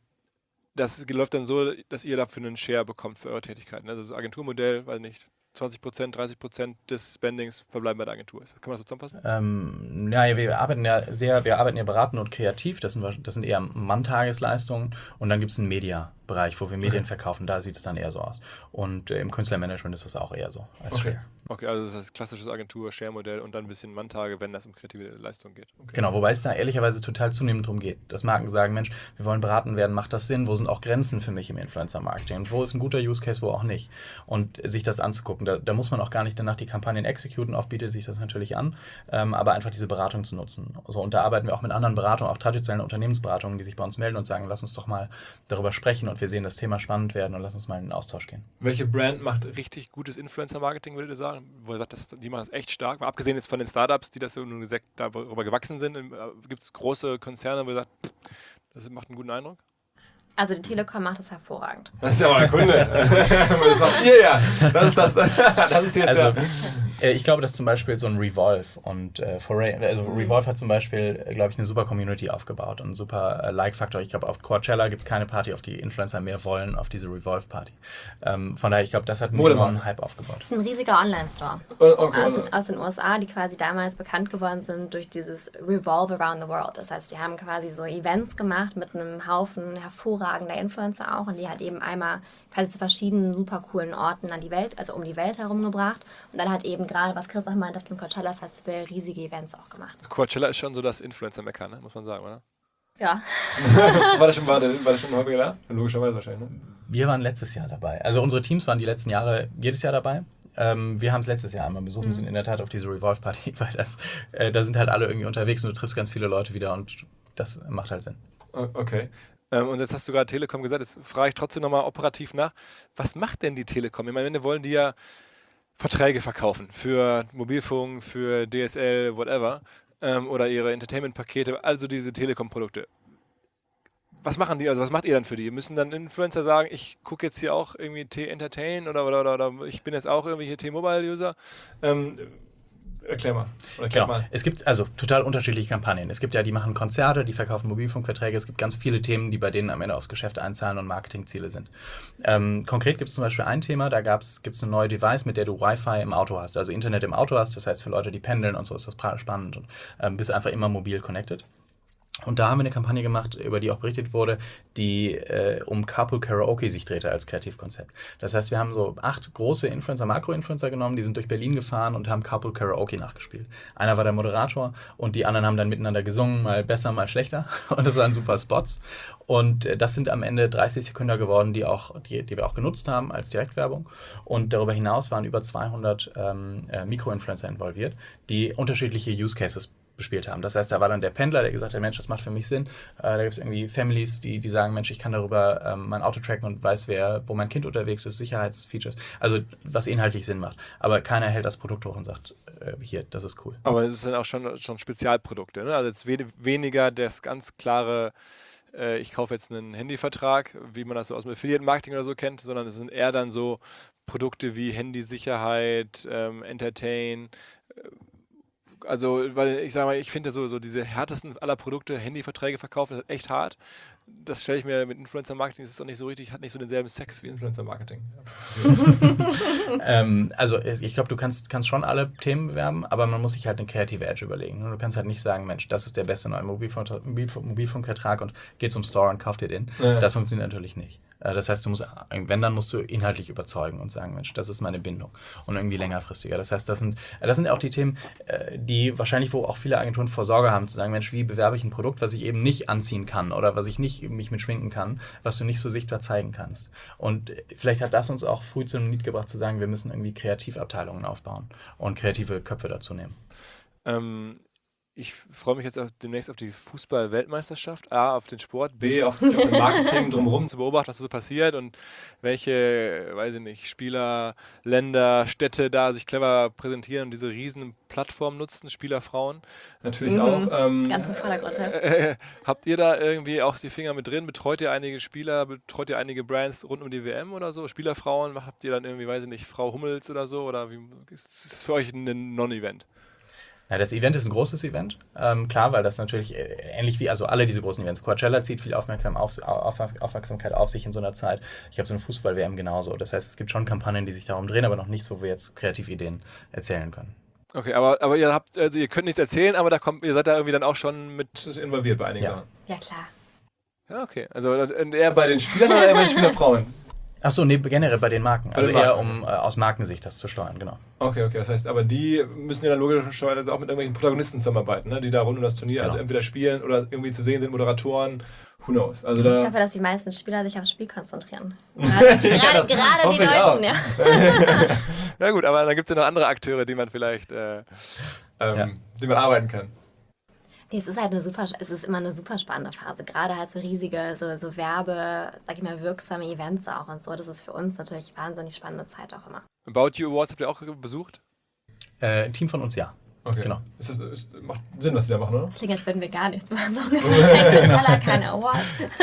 das läuft dann so, dass ihr dafür einen Share bekommt für eure Tätigkeiten. Also das Agenturmodell, weiß nicht, zwanzig Prozent, dreißig Prozent des Spendings verbleiben bei der Agentur. Kann man das so zusammenfassen? Ähm, ja, wir arbeiten ja sehr, wir arbeiten ja beratend und kreativ, das sind, das sind eher Manntagesleistungen und dann gibt es einen Media-Bereich, wo wir Medien okay. verkaufen, da sieht es dann eher so aus. Und äh, im Künstlermanagement ist das auch eher so als okay. Share. Okay, also das ist klassisches Agentur-Share-Modell und dann ein bisschen Manntage, wenn das um kreative Leistung geht. Okay. Genau, wobei es da ehrlicherweise total zunehmend darum geht, dass Marken sagen, Mensch, wir wollen beraten werden, macht das Sinn? Wo sind auch Grenzen für mich im Influencer-Marketing? Und wo ist ein guter Use-Case, wo auch nicht? Und sich das anzugucken, da, da muss man auch gar nicht danach die Kampagnen exekuten, oft bietet sich das natürlich an, ähm, aber einfach diese Beratung zu nutzen. So, und da arbeiten wir auch mit anderen Beratungen, auch traditionellen Unternehmensberatungen, die sich bei uns melden und sagen, lass uns doch mal darüber sprechen und wir sehen das Thema spannend werden und lass uns mal in den Austausch gehen. Welche Brand macht richtig gutes Influencer-Marketing, würdet ihr sagen? Wo ihr sagt, das, die machen das echt stark. Mal abgesehen jetzt von den Startups, die das so nun gesagt, darüber gewachsen sind, gibt es große Konzerne, wo ihr sagt, das macht einen guten Eindruck? Also die Telekom macht das hervorragend. Das ist ja mal ein Kunde. Das macht ihr ja. Das ist, das, das ist jetzt also, ja... Äh, ich glaube, dass zum Beispiel so ein Revolve und äh, Foray, also Revolve hat zum Beispiel, äh, glaube ich, eine super Community aufgebaut und einen super äh, Like-Faktor. Ich glaube, auf Coachella gibt es keine Party, auf die Influencer mehr wollen, auf diese Revolve-Party. Ähm, von daher, ich glaube, das hat einen enormen Hype aufgebaut. Das ist ein riesiger Online-Store okay, okay. aus, aus den U S A, die quasi damals bekannt geworden sind durch dieses Revolve Around the World. Das heißt, die haben quasi so Events gemacht mit einem Haufen hervorragender Influencer auch und die hat eben einmal quasi zu verschiedenen super coolen Orten an die Welt, also um die Welt herum gebracht und dann hat eben gerade, was Chris auch meint, auf dem Coachella Festival riesige Events auch gemacht. Coachella ist schon so das Influencer-Mekka, ne? Muss man sagen, oder? Ja. war, das schon, war, das, war das schon häufiger da? Logischerweise wahrscheinlich, ne? Wir waren letztes Jahr dabei. Also unsere Teams waren die letzten Jahre jedes Jahr dabei. Ähm, wir haben es letztes Jahr einmal besucht und mhm. sind in der Tat auf diese Revolve-Party, weil das, äh, da sind halt alle irgendwie unterwegs und du triffst ganz viele Leute wieder und das macht halt Sinn. Okay. Ähm, und jetzt hast du gerade Telekom gesagt, jetzt frage ich trotzdem nochmal operativ nach. Was macht denn die Telekom? Ich meine, am Ende wollen die ja Verträge verkaufen für Mobilfunk, für D S L, whatever, ähm, oder ihre Entertainment-Pakete, also diese Telekom-Produkte. Was machen die, also was macht ihr dann für die? Müssen dann Influencer sagen, ich gucke jetzt hier auch irgendwie T-Entertain oder, oder, oder, oder ich bin jetzt auch irgendwie hier T-Mobile-User? Ähm, Erklär mal. Oder erklär genau. mal. Es gibt also total unterschiedliche Kampagnen. Es gibt ja, die machen Konzerte, die verkaufen Mobilfunkverträge. Es gibt ganz viele Themen, die bei denen am Ende aufs Geschäft einzahlen und Marketingziele sind. Ähm, konkret gibt es zum Beispiel ein Thema, da gibt es eine neue Device, mit der du Wi-Fi im Auto hast, also Internet im Auto hast. Das heißt, für Leute, die pendeln und so ist das spannend und ähm, bist einfach immer mobil connected. Und da haben wir eine Kampagne gemacht, über die auch berichtet wurde, die äh, um Carpool Karaoke sich drehte als Kreativkonzept. Das heißt, wir haben so acht große Influencer, Makro-Influencer genommen, die sind durch Berlin gefahren und haben Carpool Karaoke nachgespielt. Einer war der Moderator und die anderen haben dann miteinander gesungen, mal besser, mal schlechter. Und das waren super Spots. Und äh, das sind am Ende dreißig Sekunden geworden, die, auch, die, die wir auch genutzt haben als Direktwerbung. Und darüber hinaus waren über zweihundert ähm, äh, Mikro-Influencer involviert, die unterschiedliche Use Cases bespielt haben. Das heißt, da war dann der Pendler, der gesagt hat, Mensch, das macht für mich Sinn. Äh, da gibt es irgendwie Families, die, die sagen, Mensch, ich kann darüber ähm, mein Auto tracken und weiß, wer, wo mein Kind unterwegs ist, Sicherheitsfeatures. Also was inhaltlich Sinn macht. Aber keiner hält das Produkt hoch und sagt, äh, hier, das ist cool. Aber es sind auch schon, schon Spezialprodukte, ne? Also jetzt we- weniger das ganz klare, äh, ich kaufe jetzt einen Handyvertrag, wie man das so aus dem Affiliate-Marketing oder so kennt, sondern es sind eher dann so Produkte wie Handysicherheit, ähm, Entertain, also, weil ich sage mal, ich finde so, so diese härtesten aller Produkte, Handyverträge verkaufen, das ist echt hart. Das stelle ich mir mit Influencer-Marketing, das ist doch nicht so richtig, hat nicht so denselben Sex wie Influencer-Marketing. ähm, also ich glaube, du kannst, kannst schon alle Themen bewerben, aber man muss sich halt eine kreative Edge überlegen. Du kannst halt nicht sagen, Mensch, das ist der beste neue Mobilfunk- Mobilfunk- Mobilfunkvertrag und geh zum Store und kauf dir den. Ja. Das funktioniert natürlich nicht. Das heißt, du musst, wenn, dann musst du inhaltlich überzeugen und sagen, Mensch, das ist meine Bindung und irgendwie längerfristiger. Das heißt, das sind, das sind auch die Themen, die wahrscheinlich, wo auch viele Agenturen vor Sorge haben, zu sagen, Mensch, wie bewerbe ich ein Produkt, was ich eben nicht anziehen kann oder was ich nicht mich mit schminken kann, was du nicht so sichtbar zeigen kannst. Und vielleicht hat das uns auch früh zu einem Need gebracht, zu sagen, wir müssen irgendwie Kreativabteilungen aufbauen und kreative Köpfe dazu nehmen. Ähm, ich freue mich jetzt auch demnächst auf die Fußball-Weltmeisterschaft. A, auf den Sport, B, auf das ganze Marketing drumherum zu beobachten, was so passiert und welche, weiß ich nicht, Spieler, Länder, Städte da sich clever präsentieren und diese riesen Plattformen nutzen, Spielerfrauen natürlich Mhm. auch. Ähm, Ganz im Vordergrund. äh, äh, habt ihr da irgendwie auch die Finger mit drin? Betreut ihr einige Spieler, betreut ihr einige Brands rund um die W M oder so? Spielerfrauen, habt ihr dann irgendwie, weiß ich nicht, Frau Hummels oder so? Oder wie, ist das für euch ein Non-Event? Ja, das Event ist ein großes Event, ähm, klar, weil das natürlich äh, ähnlich wie, also alle diese großen Events, Coachella zieht viel Aufmerksam auf, auf, Aufmerksamkeit auf sich in so einer Zeit. Ich glaube, so eine Fußball-W M genauso. Das heißt, es gibt schon Kampagnen, die sich darum drehen, aber noch nichts, wo wir jetzt Kreativideen erzählen können. Okay, aber, aber ihr habt, also ihr könnt nichts erzählen, aber da kommt, ihr seid da irgendwie dann auch schon mit involviert bei einigen Ja. Sachen. Ja, klar. Ja, okay. Also eher bei den Spielern oder eher bei den Spielerfrauen? Achso, nee, generell bei den Marken. Also den Marken. eher um äh, aus Markensicht das zu steuern, genau. Okay, okay. Das heißt, aber die müssen ja dann logischerweise auch mit irgendwelchen Protagonisten zusammenarbeiten, ne? Die da rund um das Turnier Genau. also entweder spielen oder irgendwie zu sehen sind, Moderatoren, who knows. Also Ich da, hoffe, dass die meisten Spieler sich aufs Spiel konzentrieren. Gerade, gerade, gerade hoffe die ich auch. Deutschen, ja. ja gut, aber dann gibt es ja noch andere Akteure, die man vielleicht, äh, ähm, Ja. die man arbeiten kann. Nee, es ist halt eine super, es ist immer eine super spannende Phase. Gerade halt so riesige, so, so Werbe, sag ich mal, wirksame Events auch und so. Das ist für uns natürlich wahnsinnig spannende Zeit auch immer. About You Awards habt ihr auch besucht? Äh, ein Team von uns, ja. Okay. Genau. Ist das, ist, macht Sinn, was die da machen, oder? Das klingt, als würden wir gar nichts machen. So ungefähr. Coachella, keine Awards.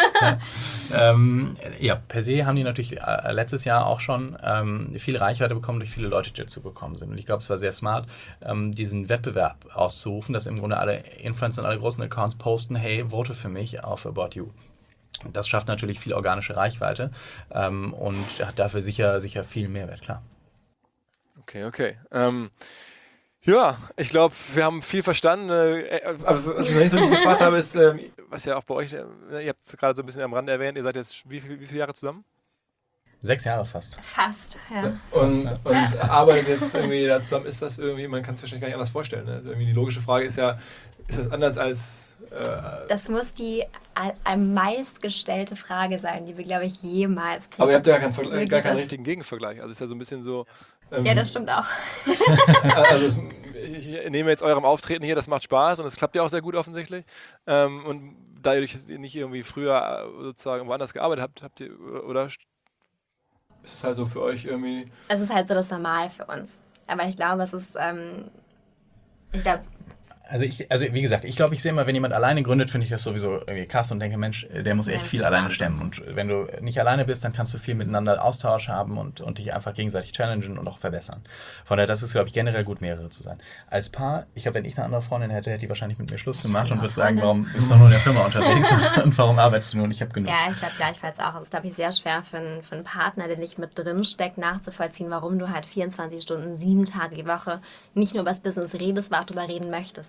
Ähm, ja, per se haben die natürlich äh, letztes Jahr auch schon ähm, viel Reichweite bekommen, durch viele Leute, die dazu gekommen sind. Und ich glaube, es war sehr smart, ähm, diesen Wettbewerb auszurufen, dass im Grunde alle Influencer und alle großen Accounts posten, hey, vote für mich auf About You. Das schafft natürlich viel organische Reichweite ähm, und hat dafür sicher, sicher viel Mehrwert, klar. Okay, okay. Ähm, ja, ich glaube, wir haben viel verstanden. Äh, also, was ich noch nicht so richtig gefragt habe, ist, ähm, was ja auch bei euch, äh, ihr habt es gerade so ein bisschen am Rande erwähnt, ihr seid jetzt wie, viel, wie viele Jahre zusammen? Sechs Jahre fast. Fast, ja. Und, und arbeitet jetzt irgendwie da zusammen, ist das irgendwie, man kann es wahrscheinlich gar nicht anders vorstellen. Ne? Also irgendwie die logische Frage ist ja, ist das anders als... Äh, Das muss die all- am meistgestellte Frage sein, die wir, glaube ich, jemals kriegen. aber ihr habt ja gar keinen, Vergleich- Wirklich gar keinen das- richtigen Gegenvergleich. Also es ist ja so ein bisschen so... Ähm, Ja, das stimmt auch. Also es, ich nehme jetzt eurem Auftreten hier, das macht Spaß und es klappt ja auch sehr gut offensichtlich. Ähm, und dadurch, dass ihr nicht irgendwie früher sozusagen woanders gearbeitet habt, habt ihr, oder ist es halt so für euch irgendwie... Es ist halt so das Normal für uns. Aber ich glaube, es ist, ähm, ich glaube, Also, ich, also wie gesagt, ich glaube, ich sehe immer, wenn jemand alleine gründet, finde ich das sowieso irgendwie krass und denke, Mensch, der muss Ja, echt das viel ist alleine Wahnsinn. stemmen. Und wenn du nicht alleine bist, dann kannst du viel miteinander Austausch haben und, und dich einfach gegenseitig challengen und auch verbessern. Von daher, das ist, glaube ich, generell gut, mehrere zu sein. Als Paar, ich glaube, wenn ich eine andere Freundin hätte, hätte die wahrscheinlich mit mir Schluss gemacht und auch würde sagen, Freundinnen. warum bist du nur in der Firma unterwegs und warum arbeitest du nur und ich habe genug. ja, ich glaube gleichfalls auch. Es ist, glaube ich, sehr schwer für einen, für einen Partner, der nicht mit drin steckt, nachzuvollziehen, warum du halt vierundzwanzig Stunden, sieben Tage die Woche nicht nur über das Business redest, aber auch darüber reden möchtest.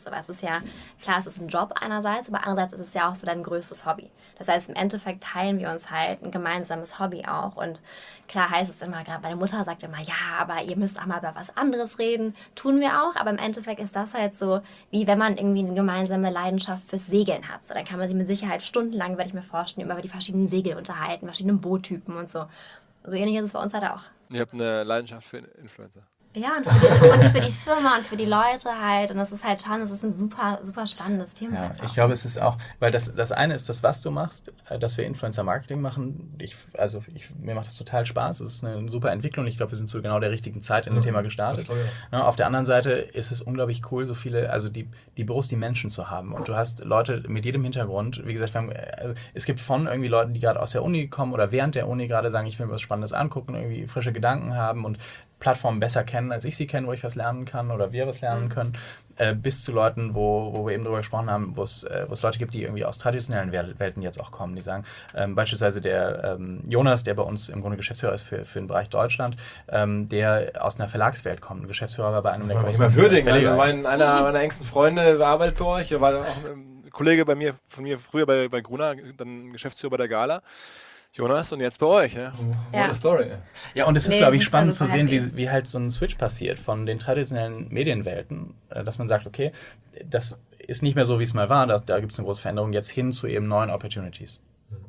So, weil es ist ja, klar, es ist ein Job einerseits, aber andererseits ist es ja auch so dein größtes Hobby. Das heißt, im Endeffekt teilen wir uns halt ein gemeinsames Hobby auch. Und klar heißt es immer, gerade meine Mutter sagt immer, ja, aber ihr müsst auch mal über was anderes reden. Tun wir auch, aber im Endeffekt ist das halt so, wie wenn man irgendwie eine gemeinsame Leidenschaft fürs Segeln hat. So, dann kann man sich mit Sicherheit stundenlang, werde ich mir vorstellen, über die verschiedenen Segel unterhalten, verschiedene Boottypen und so. So ähnlich ist es bei uns halt auch. Ihr habt eine Leidenschaft für Influencer. Ja, und für, die, und für die Firma und für die Leute halt. Und das ist halt schon, das ist ein super, super spannendes Thema. Ja, einfach. ich glaube, es ist auch, weil das, das eine ist das, was du machst, dass wir Influencer-Marketing machen. Ich, also ich, mir macht das total Spaß. Es ist eine super Entwicklung. Ich glaube, wir sind zu genau der richtigen Zeit in dem mhm. Thema gestartet. Ja, auf der anderen Seite ist es unglaublich cool, so viele, also die, die Büros, die Menschen zu haben. Und du hast Leute mit jedem Hintergrund. Wie gesagt, wir haben, es gibt von irgendwie Leuten, die gerade aus der Uni kommen oder während der Uni gerade sagen, ich will mir was Spannendes angucken, irgendwie frische Gedanken haben und Plattformen besser kennen, als ich sie kenne, wo ich was lernen kann oder wir was lernen können, äh, bis zu Leuten, wo, wo wir eben drüber gesprochen haben, wo es äh, Leute gibt, die irgendwie aus traditionellen Welten jetzt auch kommen, die sagen, ähm, beispielsweise der ähm, Jonas, der bei uns im Grunde Geschäftsführer ist für, für den Bereich Deutschland, ähm, der aus einer Verlagswelt kommt. Geschäftsführer war bei einem der großen Verläge. Also mein, einer meiner engsten Freunde arbeitet bei euch, er war auch ein Kollege bei mir, von mir früher bei, bei Gruner, dann Geschäftsführer bei der Gala. Jonas, und jetzt bei euch, ne? Ja. What a story. Ja, und es ist, Nee, glaube ich, sind spannend also zu sehen, happy. wie, wie halt so ein Switch passiert von den traditionellen Medienwelten, äh, dass man sagt, okay, das ist nicht mehr so, wie es mal war, da, da gibt es eine große Veränderung, jetzt hin zu eben neuen Opportunities.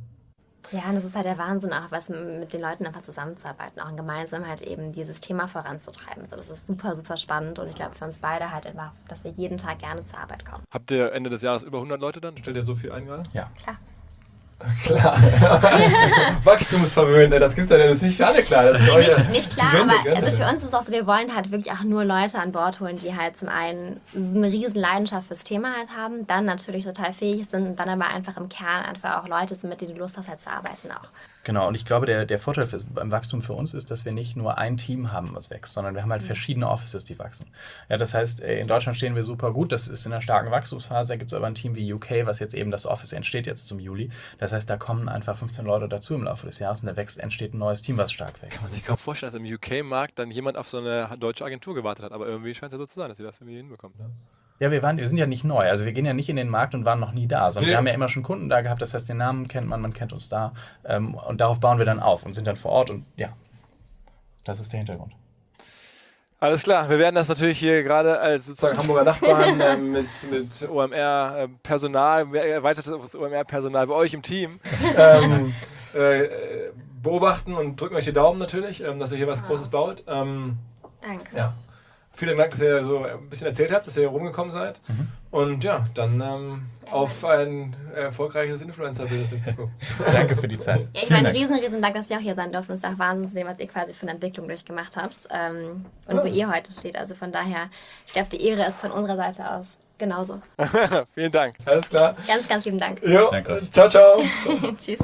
Ja, und das ist halt der Wahnsinn auch, was mit den Leuten einfach zusammenzuarbeiten, auch gemeinsam halt eben dieses Thema voranzutreiben. So, das ist super, super spannend und ich glaube für uns beide halt einfach, dass wir jeden Tag gerne zur Arbeit kommen. Habt ihr Ende des Jahres über hundert Leute dann? Stellt ihr so viel ein gerade? Ja. Klar. Klar. Wachstumsverwöhnt, das gibt's ja, das ist nicht für alle klar. Das ist Nee, eure nicht, nicht klar, Gönne, aber Gönne. also für uns ist es auch so, wir wollen halt wirklich auch nur Leute an Bord holen, die halt zum einen so eine riesen Leidenschaft fürs Thema halt haben, dann natürlich total fähig sind und dann aber einfach im Kern einfach auch Leute sind, mit denen du Lust hast halt zu arbeiten auch. Genau, und ich glaube, der, der Vorteil für, beim Wachstum für uns ist, dass wir nicht nur ein Team haben, was wächst, sondern wir haben halt verschiedene Offices, die wachsen. Ja, das heißt, in Deutschland stehen wir super gut, das ist in einer starken Wachstumsphase, da gibt es aber ein Team wie U K, was jetzt eben das Office entsteht jetzt zum Juli. Das heißt, da kommen einfach fünfzehn Leute dazu im Laufe des Jahres und da wächst, entsteht ein neues Team, was stark wächst. Kann man sich kaum vorstellen, dass im U K-Markt dann jemand auf so eine deutsche Agentur gewartet hat, aber irgendwie scheint es ja so zu sein, dass sie das irgendwie hinbekommt. Ne? Ja, wir, waren, wir sind ja nicht neu. Also wir gehen ja nicht in den Markt und waren noch nie da, sondern Nee. wir haben ja immer schon Kunden da gehabt. Das heißt, den Namen kennt man, man kennt uns da. Ähm, und darauf bauen wir dann auf und sind dann vor Ort. Und ja, das ist der Hintergrund. Alles klar, wir werden das natürlich hier gerade als sozusagen Hamburger Nachbarn äh, mit, mit O M R-Personal, erweitertes O M R-Personal bei euch im Team ähm, äh, beobachten und drücken euch die Daumen natürlich, ähm, dass ihr hier was Großes baut. Ähm, Danke. ja. Vielen Dank, dass ihr so ein bisschen erzählt habt, dass ihr hier rumgekommen seid. Mhm. Und ja, dann ähm, auf ein erfolgreiches Influencer-Business in Zukunft. Danke für die Zeit. Ja, ich meine, riesen, riesen Dank, dass wir auch hier sein dürfen. Es ist auch Wahnsinn zu sehen, was ihr quasi für eine Entwicklung durchgemacht habt ähm, und ja. wo ihr heute steht. Also von daher, ich glaube, die Ehre ist von unserer Seite aus genauso. Vielen Dank. Alles klar. Ganz, ganz lieben Dank. Jo. Danke. Ciao, ciao. Tschüss.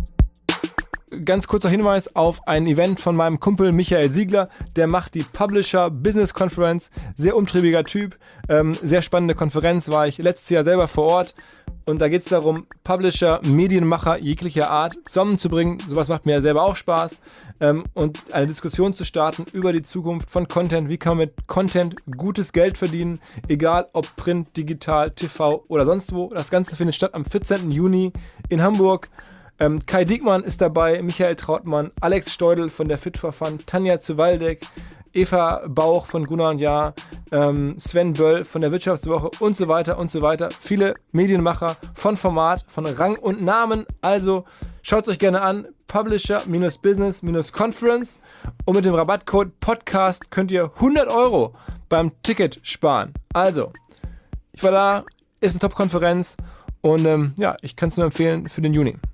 Ganz kurzer Hinweis auf ein Event von meinem Kumpel Michael Siegler. Der macht die Publisher Business Conference. Sehr umtriebiger Typ. Ähm, sehr spannende Konferenz. War ich letztes Jahr selber vor Ort. Und da geht es darum, Publisher, Medienmacher jeglicher Art zusammenzubringen. Sowas macht mir ja selber auch Spaß. Ähm, und eine Diskussion zu starten über die Zukunft von Content. Wie kann man mit Content gutes Geld verdienen? Egal ob Print, Digital, T V oder sonst wo. Das Ganze findet statt am vierzehnten Juni in Hamburg. Ähm, Kai Diekmann ist dabei, Michael Trautmann, Alex Steudel von der Fit for Fun, Tanja zu Waldeck, Eva Bauch von Gunnar und Jahr, ähm, Sven Böll von der Wirtschaftswoche und so weiter und so weiter. Viele Medienmacher von Format, von Rang und Namen. Also schaut es euch gerne an, Publisher-Business-Conference und mit dem Rabattcode Podcast könnt ihr hundert Euro beim Ticket sparen. Also, ich war da, ist eine Top-Konferenz und ähm, ja, ich kann es nur empfehlen für den Juni.